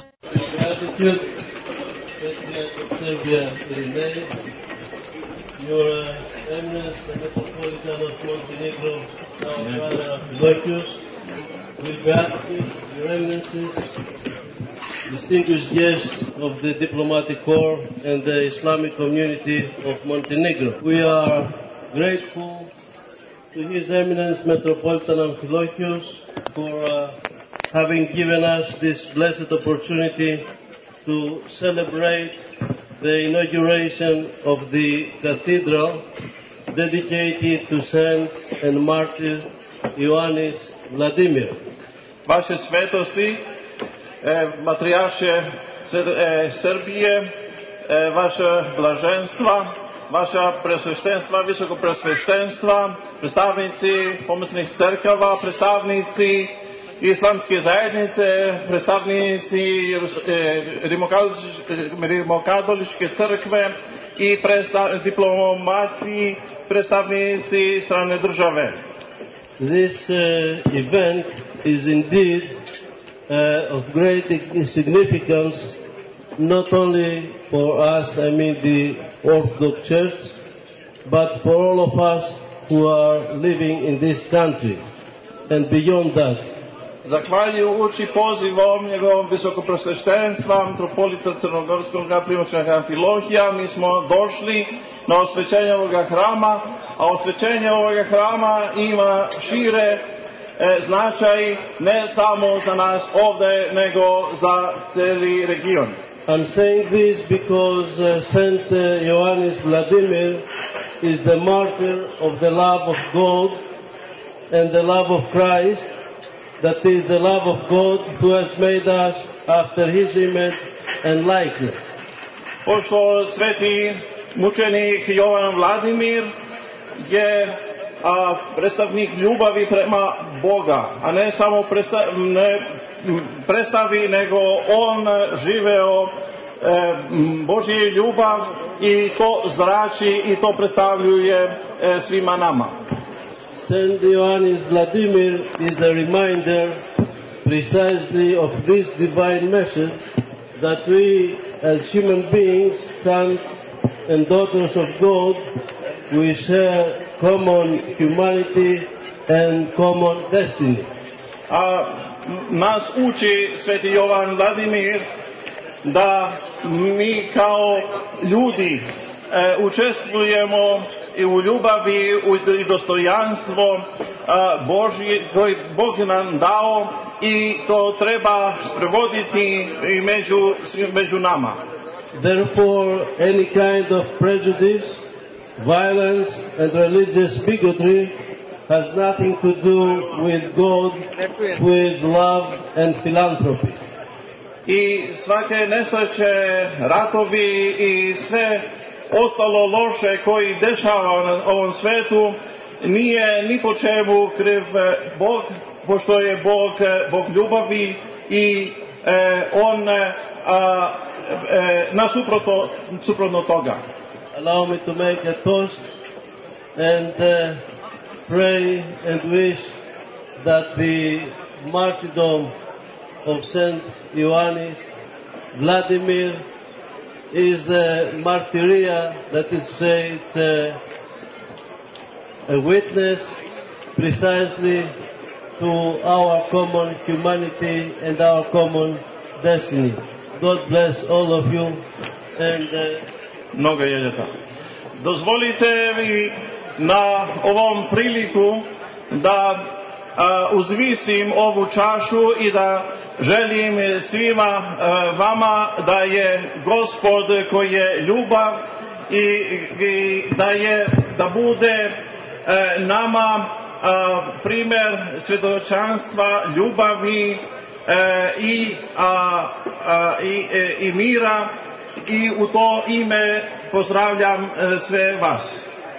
Serbia, Irinej, Your Eminence, the Metropolitan of Montenegro, our Father Amfilochius, will be asking Your Eminences, distinguished guests of the diplomatic corps and the Islamic community of Montenegro. We are grateful to His Eminence Metropolitan Amfilochius for having given us this blessed opportunity to celebrate the inauguration of the cathedral dedicated to Saint and Martyr Ioannis Vladimir. Vaše svetosti, matrijarše Srbije, vaša blaženstva, vaša presveštenstva, visoko presveštenstva, predstavnici pomesnih crkava, predstavnici islamske zajednice, predstavnici Rimokatoličke crkve i diplomati, predstavnici strane države. This event is indeed of great significance, not only for us, the Orthodox Church, but for all of us who are living in this country and beyond that. Zahvaljujući pozivom njegovog visokopresveštenstva mitropolita Crnogorskog primorskog Amfilohija, mi smo došli na osvećenje ovoga hrama, a osvećenje ovoga hrama ima šire značaj ne samo za nas ovdje, nego za cijeli region. I'm saying this because Saint Ioannis Vladimir is the martyr of the love of God and the love of Christ. That is the love of God who has made us after His image and likeness. Pošto sveti mučenik Jovan Vladimir je predstavnik ljubavi prema Boga, a ne samo predstavi, nego on živeo Božji ljubav i to zrači i to predstavljuje svima nama. Saint Ioannis Vladimir is a reminder precisely of this divine message that we as human beings, sons and daughters of God, we share common humanity and common destiny. Nas uči Sveti Jovan Vladimir da mi kao ljudi učestvujemo i u ljubavi i dostojanstvo Božje koje Bog nam dao i to treba sprovoditi i među nama. Therefore, any kind of prejudice, violence and religious bigotry has nothing to do with God, with love and philanthropy. I svake nesreće, ratovi i sve ostalo loše koji dešava na ovom svetu nije ni po čemu kriv Bog, pošto je Bog ljubavi i on suprotno toga. Allow me to make a toast and pray and wish that the martyrdom of Saint Ioannis Vladimir is the martyria that is it's a witness precisely to our common humanity and our common destiny. God bless all of you and mnogo jeljeta. Dozvolite mi na ovom priliku da uzvisim ovu čašu i da želim svima vama da je Gospod koji je ljubav i da bude nama primjer svjedočanstva ljubavi i mira i u to ime pozdravljam sve vas.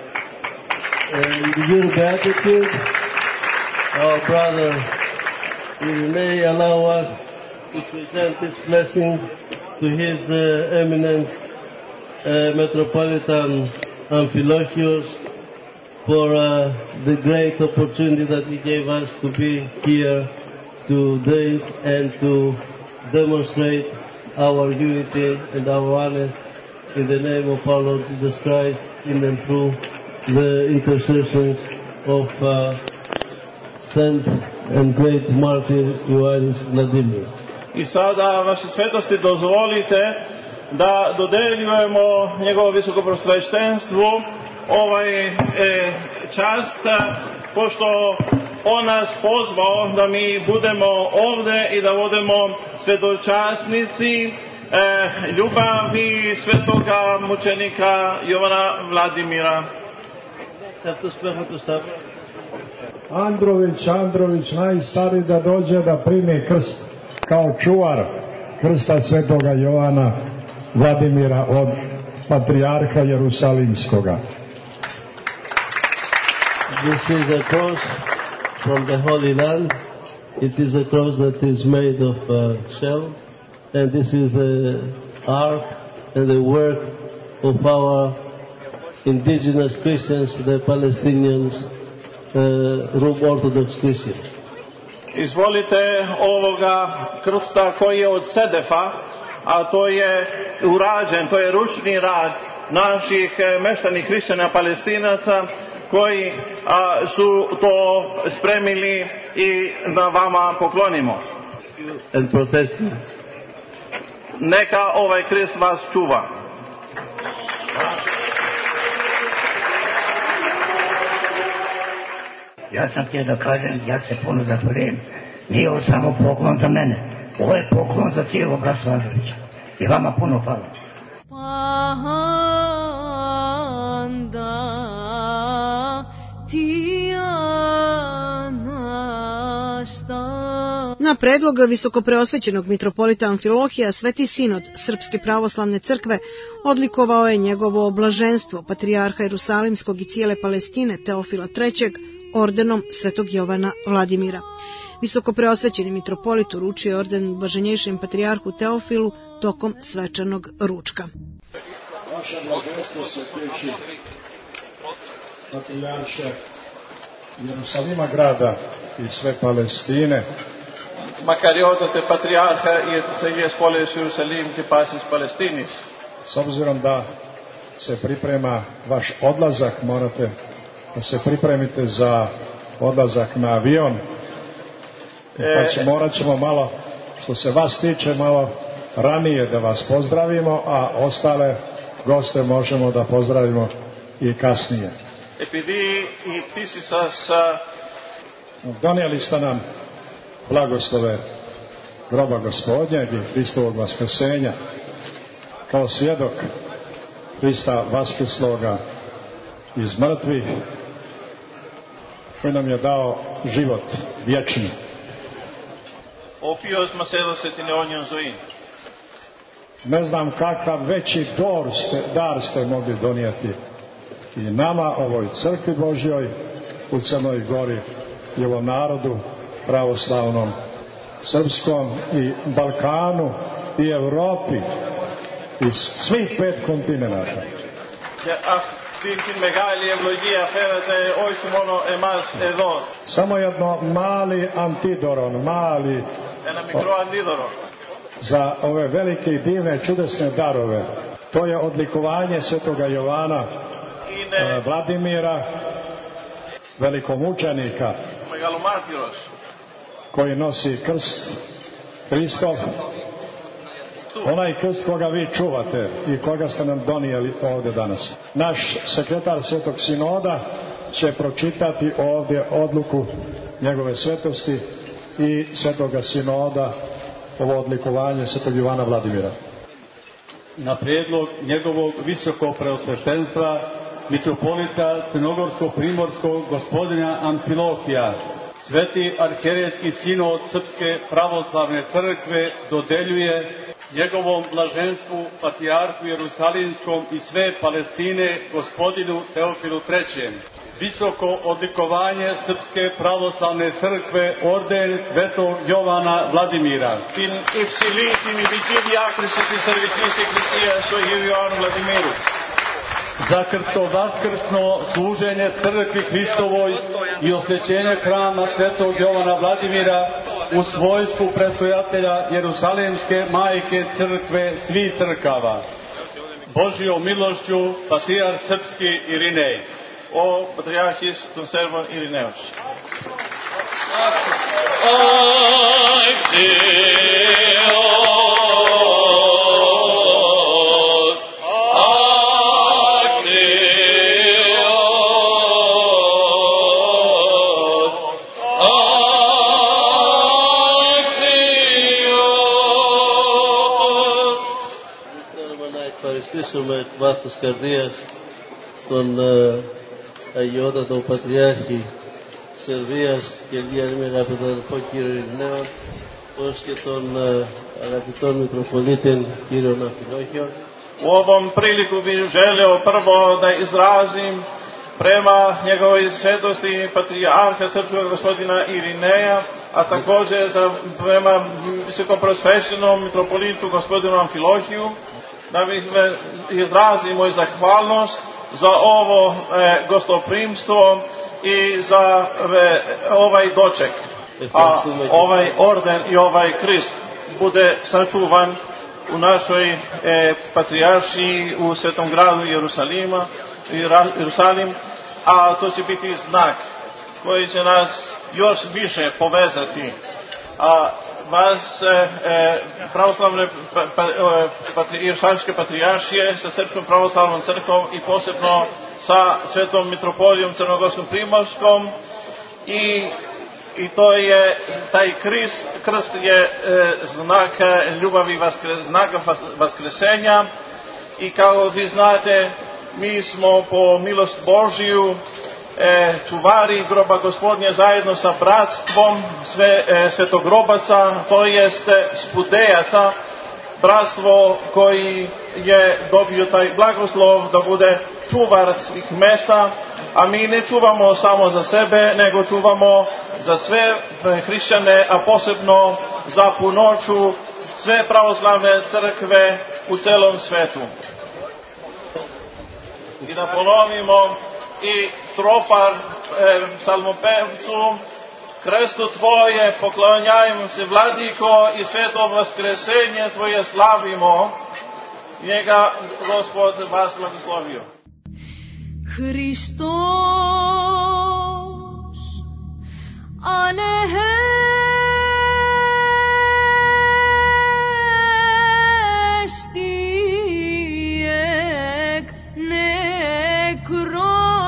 And your gratitude, our brother may allow us to present this blessing to His Eminence Metropolitan Amphilochios for the great opportunity that he gave us to be here today and to demonstrate our unity and our oneness in the name of our Lord Jesus Christ, in and through the intercessions of Saint and great martyr Ioannis Vladimir. I sada, vaše svetosti, dozvolite da dodeljujemo njegovo visokoprosveštenstvu ovaj čast, pošto on nas pozvao da mi budemo ovde i da budemo svedočasnici ljubavi svetoga mučenika Jovana Vladimira. Andrović, najstariji da dođe da primi krst kao čuvar krsta svetoga Jovana Vladimira od patrijarha Jerusalimskoga. This is a cross from the Holy Land. It is a cross that is made of shell, and this is the art and the work of our indigenous Christians, the Palestinians, Rum Orthodox Christians. Izvolite ovoga krsta koji je od sedefa, a to je urađen, to je ručni rad naših meštanih hrišćana Palestinaca koji su to spremili i da vama poklonimo. And protect you. Neka ovaj krst vas čuva. Ja sam htio da kažem, ja se puno zahvaljujem. Nije ovo samo poklon za mene, ovo je poklon za cijelog Gasu Androvića. I vama puno hvala. Na predlog visokopreosvećenog mitropolita Amfilohija, Sveti sinod Srpske pravoslavne crkve odlikovao je njegovo blaženstvo patrijarha Jerusalimskog i cijele Palestine Teofila III ordenom Svetog Jovana Vladimira. Visokopreosvećeni mitropolit uručio je orden blaženjejšem patrijarhu Teofilu tokom svečanog ručka. Vaše blaženstvo, sveteći patrijarše Jerusalima grada i sve Palestine, μακαριότατε Πατριάρχα ή της Αγίας Πόλεως Ιερουσαλήμ και πάσης Παλαιστίνης. s obzirom da se priprema vaš odlazak, morate da se pripremite za odlazak na avion, pa morat ćemo malo, što se vas tiče, malo ranije da vas pozdravimo, a ostale goste možemo da pozdravimo i kasnije. Επειδή η πτήση σας Donijeli ste nam blagoslove groba Gospodnjeg i Hristovog vaskrsenja kao svjedok Hrista vaskrsloga iz mrtvih, koji nam je dao život vječni. ο οποίος μας έδωσε την αιώνιον ζωή. Ne znam kakav veći dar ste mogli donijeti i nama, ovoj crkvi Božjoj u Crnoj Gori i ovom narodu pravoslavnom, srpskom i Balkanu i Europi i svih 5 kontinenata. Και αυτή την μεγάλη ευλογία φέρατε όχι μόνο εμάς εδώ. Samo jedno mali antidoron, Ένα μικρό αντίδωρο. za ove velike i divne čudesne darove. To je odlikovanje svetoga Jovana Vladimira, velikomučenika, Μεγαλομάρτυρος. koji nosi krst Hristov, onaj krst koga vi čuvate i koga ste nam donijeli ovdje danas. Naš sekretar Svetog Sinoda će pročitati ovdje odluku njegove svetosti i Svetoga Sinoda, ovo odlikovanje Svetog Jovana Vladimira. Na prijedlog njegovog visokog preosveštenstva mitropolita Crnogorsko-primorskog gospodina Amfilohija, Sveti arhijerejski sinod Srpske pravoslavne crkve dodeljuje njegovom blaženstvu patrijarhu Jerusalimskom i sve Palestine gospodinu Teofilu III. Visoko odlikovanje Srpske pravoslavne crkve orden Svetog Jovana Vladimira. Την υψηλή τιμητική διάκριση της Σερβικής Εκκλησίας του Αγίου Ιωάννου Βλαδιμίρου. Za krstovaskrsno služenje crkvi Hristovoj i osvećenje hrama Svetog Jovana Vladimira u svojstvu predstojatelja Jerusalimske majke crkve svih crkava. Božjom milošću patrijarh srpski Irinej. Ο Πατριάρχης των Σέρβων Ειρηναίος. Ευχαριστήσουμε εκ βάθους καρδίας τον Αγιότατο Πατριάρχη Σερβίας και Λιάννη αγαπητό αδελφό κύριο Ειρηναίο, ως και τον αγαπητό Μητροπολίτη κύριο Αμφιλόχιο. U ovom priliku bih želeo prvo da izrazim prema njegovoj svetosti patrijarha srpskog gospodina Irineja, a također prema visokoprosveštenom mitropolitu gospodinu Amfilohiju, da izrazim moju zahvalnost za ovo gostoprimstvo i za ovaj doček. A ovaj orden i ovaj krist bude sačuvan u našoj patrijaršiji u Svetom gradu Jerusalim, a to će biti znak koji će nas još više povezati. A vas pravoslavne Jerusalimske patrijaršije sa Srpskom pravoslavnom crkvom i posebno sa Svetom mitropolijom Crnogorskom primorskom i to je taj krst je znak ljubavi, znaka vaskresenja i kao vi znate mi smo po milost Božiju čuvari groba Gospodnje zajedno sa bratstvom svetogrobaca, to jest spudejaca, bratstvo koji je dobio taj blagoslov da bude čuvar svih mesta, a mi ne čuvamo samo za sebe, nego čuvamo za sve hrišćane, a posebno za punoću sve pravoslavne crkve u celom svetu. I da ponovimo i tropar psalmopevcu, krestu Tvoje poklonjajmo se, Vladiko, i sveto vaskresenje Tvoje slavimo. Njega Gospod vas blagoslovio. Hristos anehesti ek nekron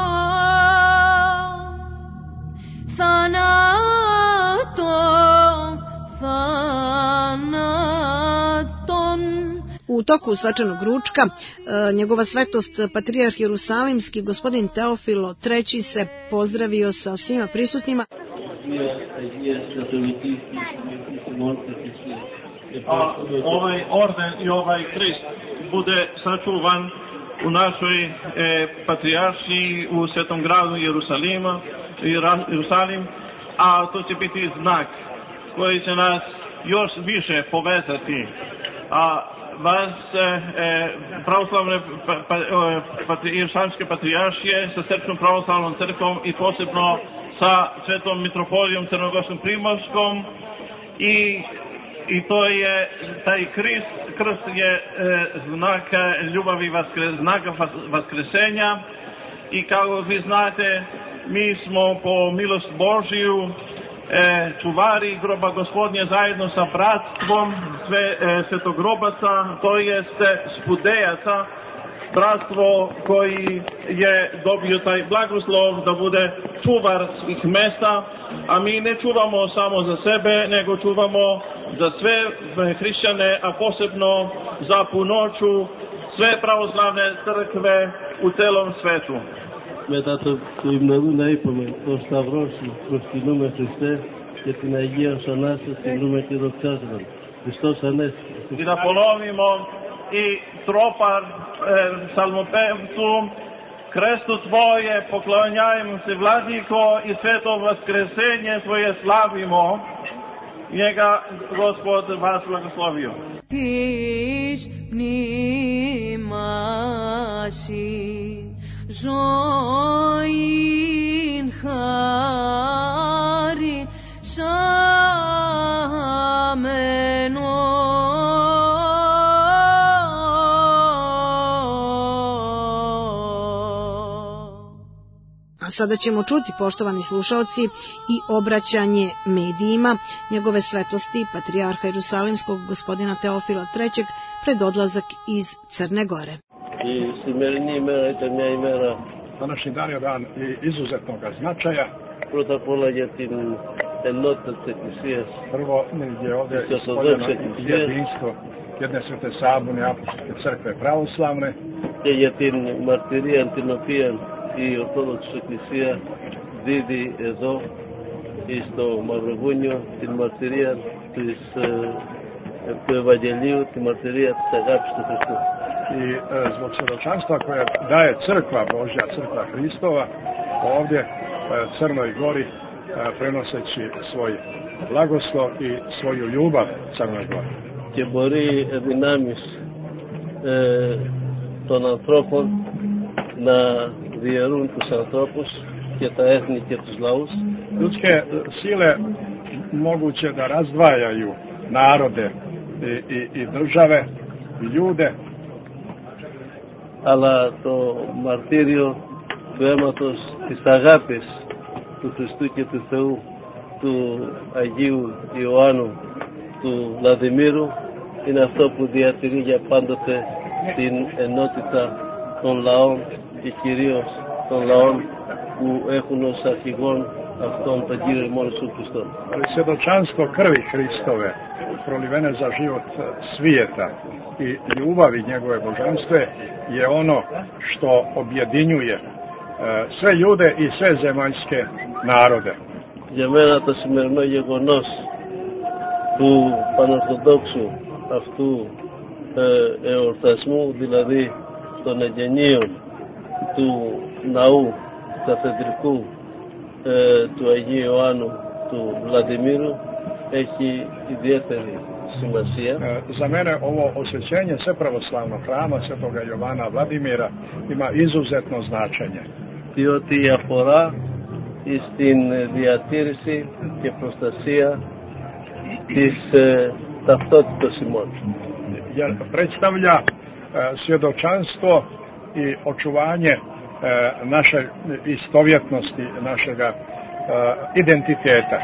thanaton. U toku svečanog ručka njegova svetost patrijarh Jerusalimski gospodin Teofilo III se pozdravio sa svima prisutnima. Ovaj orden i ovaj krist bude sačuvan u našoj patrijaršiji u Svetom gradu Jerusalim, a to će biti znak koji će nas još više povezati. A vas pravoslavne Jerusalimske patrijaršije sa Srpskom pravoslavnom crkvom i posebno sa Svetom mitropolijom Crnogorskom primorskom i to je taj krst je znak ljubavi, znaka vaskresenja i kako vi znate mi smo po milost Božiju čuvari groba Gospodnje zajedno sa bratstvom svetogrobaca, to jeste spudejaca, bratstvo koji je dobio taj blagoslov da bude čuvar svih mesta, a mi ne čuvamo samo za sebe, nego čuvamo za sve hrišćane, a posebno za punoću sve pravoslavne crkve u celom svetu. Μετά το υμνοδού να είπαμε το Σταυρό σου προσκυνούμε Χριστέ και την Αγία σου Ανάσταση τιμούμε και δοξάζουμε. Χριστός Ανέστη. I da ponovimo i tropar psalmopevcu, krestu Tvoje poklonjajmo se, Vladiko, i sveto vaskresenje Tvoje slavimo. Njega Gospod vas blagoslovio. Της μνήμασι ζωήν χάριν σαμένο. A sada ćemo čuti, poštovani slušaoci, i obraćanje medijima njegove svetosti patrijarha Jerusalimskog gospodina Teofila III pred odlazak iz Crne Gore. Današnji dan je dan izuzetnog značaja. Prvo je ovdje ispoljeno jedinstvo jedne svete sabune apostolske crkve pravoslavne. Η Ορθόδοξη Εκκλησία δίδει εδώ στο Μαυροβούνιο την μαρτυρία του Ευαγγελίου, τη μαρτυρία της αγάπης του Χριστού. I zbog svjedočanstva koje daje crkva Božja, crkva Hristova, ovdje Crnoj Gori prenoseći svoj blagoslov i svoju ljubav Crnoj Gori. Και μπορεί δυνάμεις των ανθρώπων να διαιρούν τους ανθρώπους και τα έθνη και τους λαούς. Ljudske sile moguće da razdvajaju narode i države i ljude. Αλλά το μαρτύριο του αίματος της αγάπης του Χριστού και του Θεού, του Αγίου Ιωάννου, του Βλαδιμήρου, είναι αυτό που διατηρεί για πάντοτε την ενότητα των λαών και κυρίως των λαών που έχουν ως αρχηγόν αυτόν τον Κύριο ημών Ιησού Χριστόν. Svjedočanstvo krvi Hristove prolivene za život svijeta i ljubavi njegove božanstve je ono što objedinjuje sve ljude i sve zemaljske narode. Για μένα το σημερινό γεγονός του πανορθοδόξου αυτού εορτασμού, δηλαδή των εγγενείων του ναού καθεδρικού του Αγίου Ιωάννου του Βλαδιμήρου έχει ιδιαίτερη σημασία. Za mene ovo osvećenje svepravoslavnog hrama Svetoga Jovana Vladimira ima izuzetno značenje. Διότι αφορά στην διατήρηση και προστασία της ταυτότητας ημών. Jer predstavlja svjedočanstvo i očuvanje naše istovjetnosti, našega identiteta.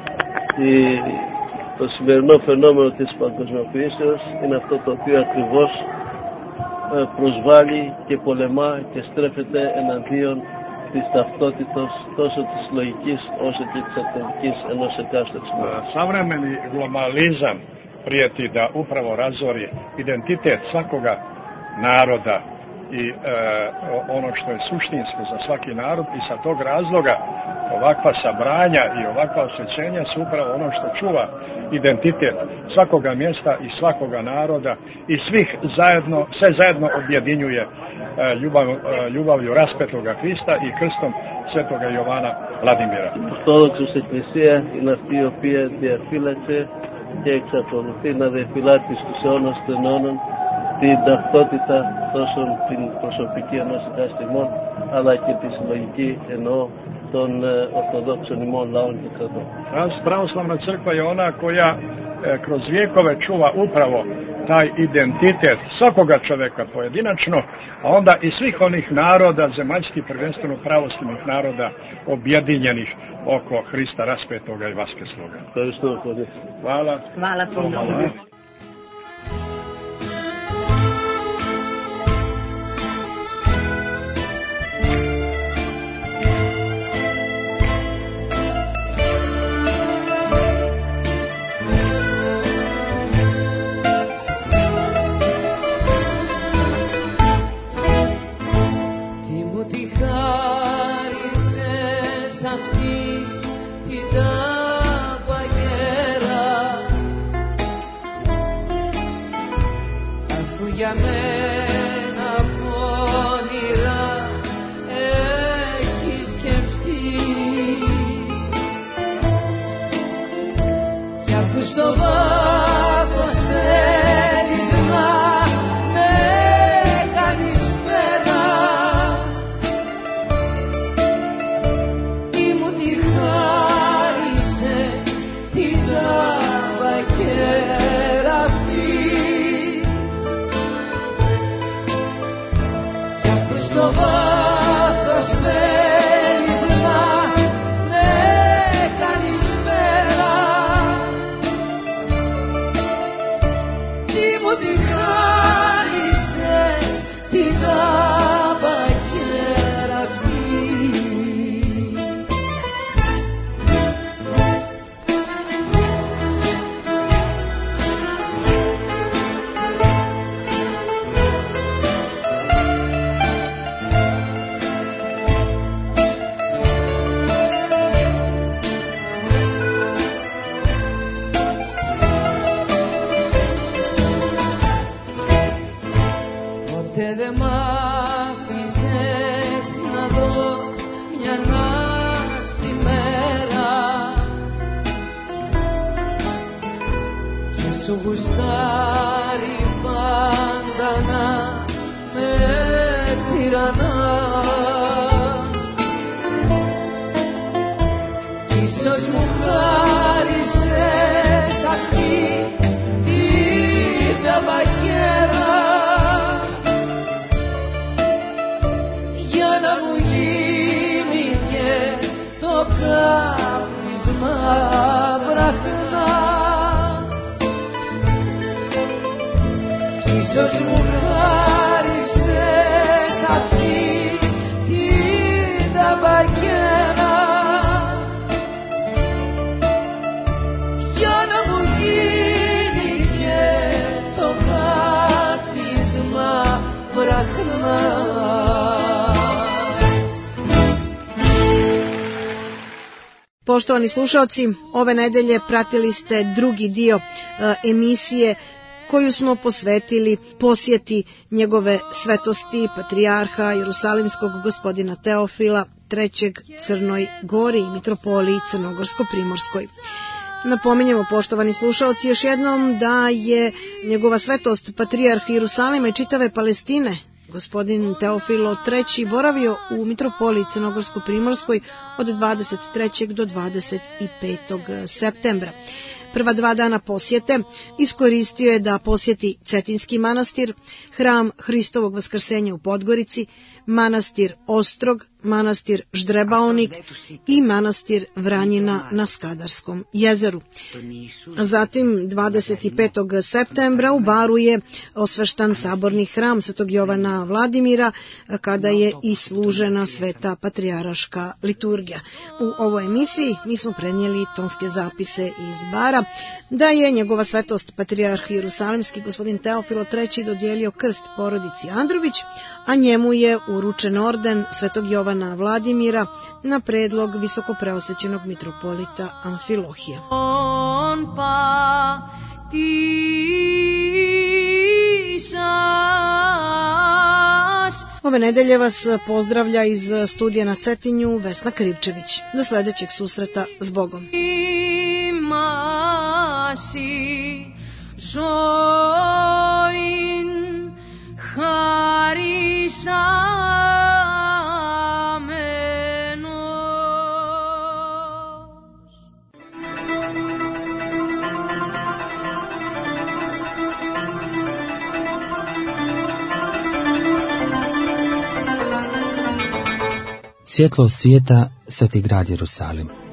Το σημερινό φαινόμενο της παγκοσμιοποίησεως είναι αυτό το οποίο ακριβώς προσβάλλει και πολεμά και στρέφεται εναντίον της ταυτότητας τόσο της λογικής όσο και της ατομικής ενός εκάστοτε εξημών. Savremeni globalizam prijeti da upravo razori identitet svakoga naroda i ono što je suštinsko za svaki narod i sa tog razloga ovakva sabranja i ovakva osjećenja su upravo ono što čuva identitet svakoga mjesta i svakoga naroda i svih zajedno, sve zajedno objedinjuje ljubavlju raspetoga Hrista i krstom svetoga Jovana Vladimira. Ορθόδοξος Εκκλησία είναι αυτή η οποία διαφύλαξε και εξακολουθεί να διαφυλάττει στους αιώνας των αιώνων την ταυτότητα τόσο την προσωπική ενός εκάστημων αλλά και τη συλλογική εννοώ των Ορθοδόξων ημών λαών και κρατών. Pravoslavna crkva je ona koja kroz vijekove čuva upravo taj identitet svakoga čovjeka pojedinačno, a onda i svih onih naroda, zemaljskih prvenstveno pravoslavnih naroda, objedinjenih oko Hrista raspetoga i vaskrsloga. Hvala. Hvala puno. Για μένα πόνιρα έχει σκεφτεί κι αφού στο βάθος θέλεις να με κάνεις πέρα τι μου τη χάρισες τη τράβα και στο βάθος θέλεις να με κάνεις πέρα τι μου τη χάρισες την ταμπακέρα αυτή. Ποτέ δεν μ' άφησες να δω μια άσπρη μέρα και σου γουστάρει πάντα να με τυραννάς ίσως μου χάρισες αυτή την ταμπακέρα να μου γίνει και το κάπνισμα βραχνάς κι ίσως μου χάρισες αυτή την ταμπακέρα για να μου γίνει και το κάπνισμα βραχνάς. Poštovani slušalci, ove nedelje pratili ste drugi dio emisije koju smo posvetili posjeti njegove svetosti patrijarha Jerusalimskog gospodina Teofila III. Crnoj Gori i mitropoliji Crnogorsko-Primorskoj. Napominjemo, poštovani slušalci, još jednom da je njegova svetost patrijarh Jerusalima i čitave Palestine Gospodin Teofilo III boravio u mitropoliji Crnogorsko-primorskoj od 23. do 25. septembra. Prva 2 dana posjete iskoristio je da posjeti Cetinski manastir, hram Hristovog vaskrsenja u Podgorici, manastir Ostrog, manastir Ždrebaonik i manastir Vranjina na Skadarskom jezeru. Zatim 25. septembra u Baru je osveštan saborni hram Svetog Jovana Vladimira kada je i služena sveta patrijaraška liturgija. U ovoj emisiji mi smo prenijeli tonske zapise iz Bara da je njegova svetost patrijarh Jerusalimski gospodin Teofilo III dodijelio krst porodici Andrović, a njemu je uručen orden Svetog Jovana Vladimira na predlog visokopreosvećenog mitropolita Amfilohija. Ove nedelje vas pozdravlja iz studija na Cetinju Vesna Krivčević. Do sljedećeg susreta s Bogom. Svjetlo svijeta, Sveti grad Jerusalim.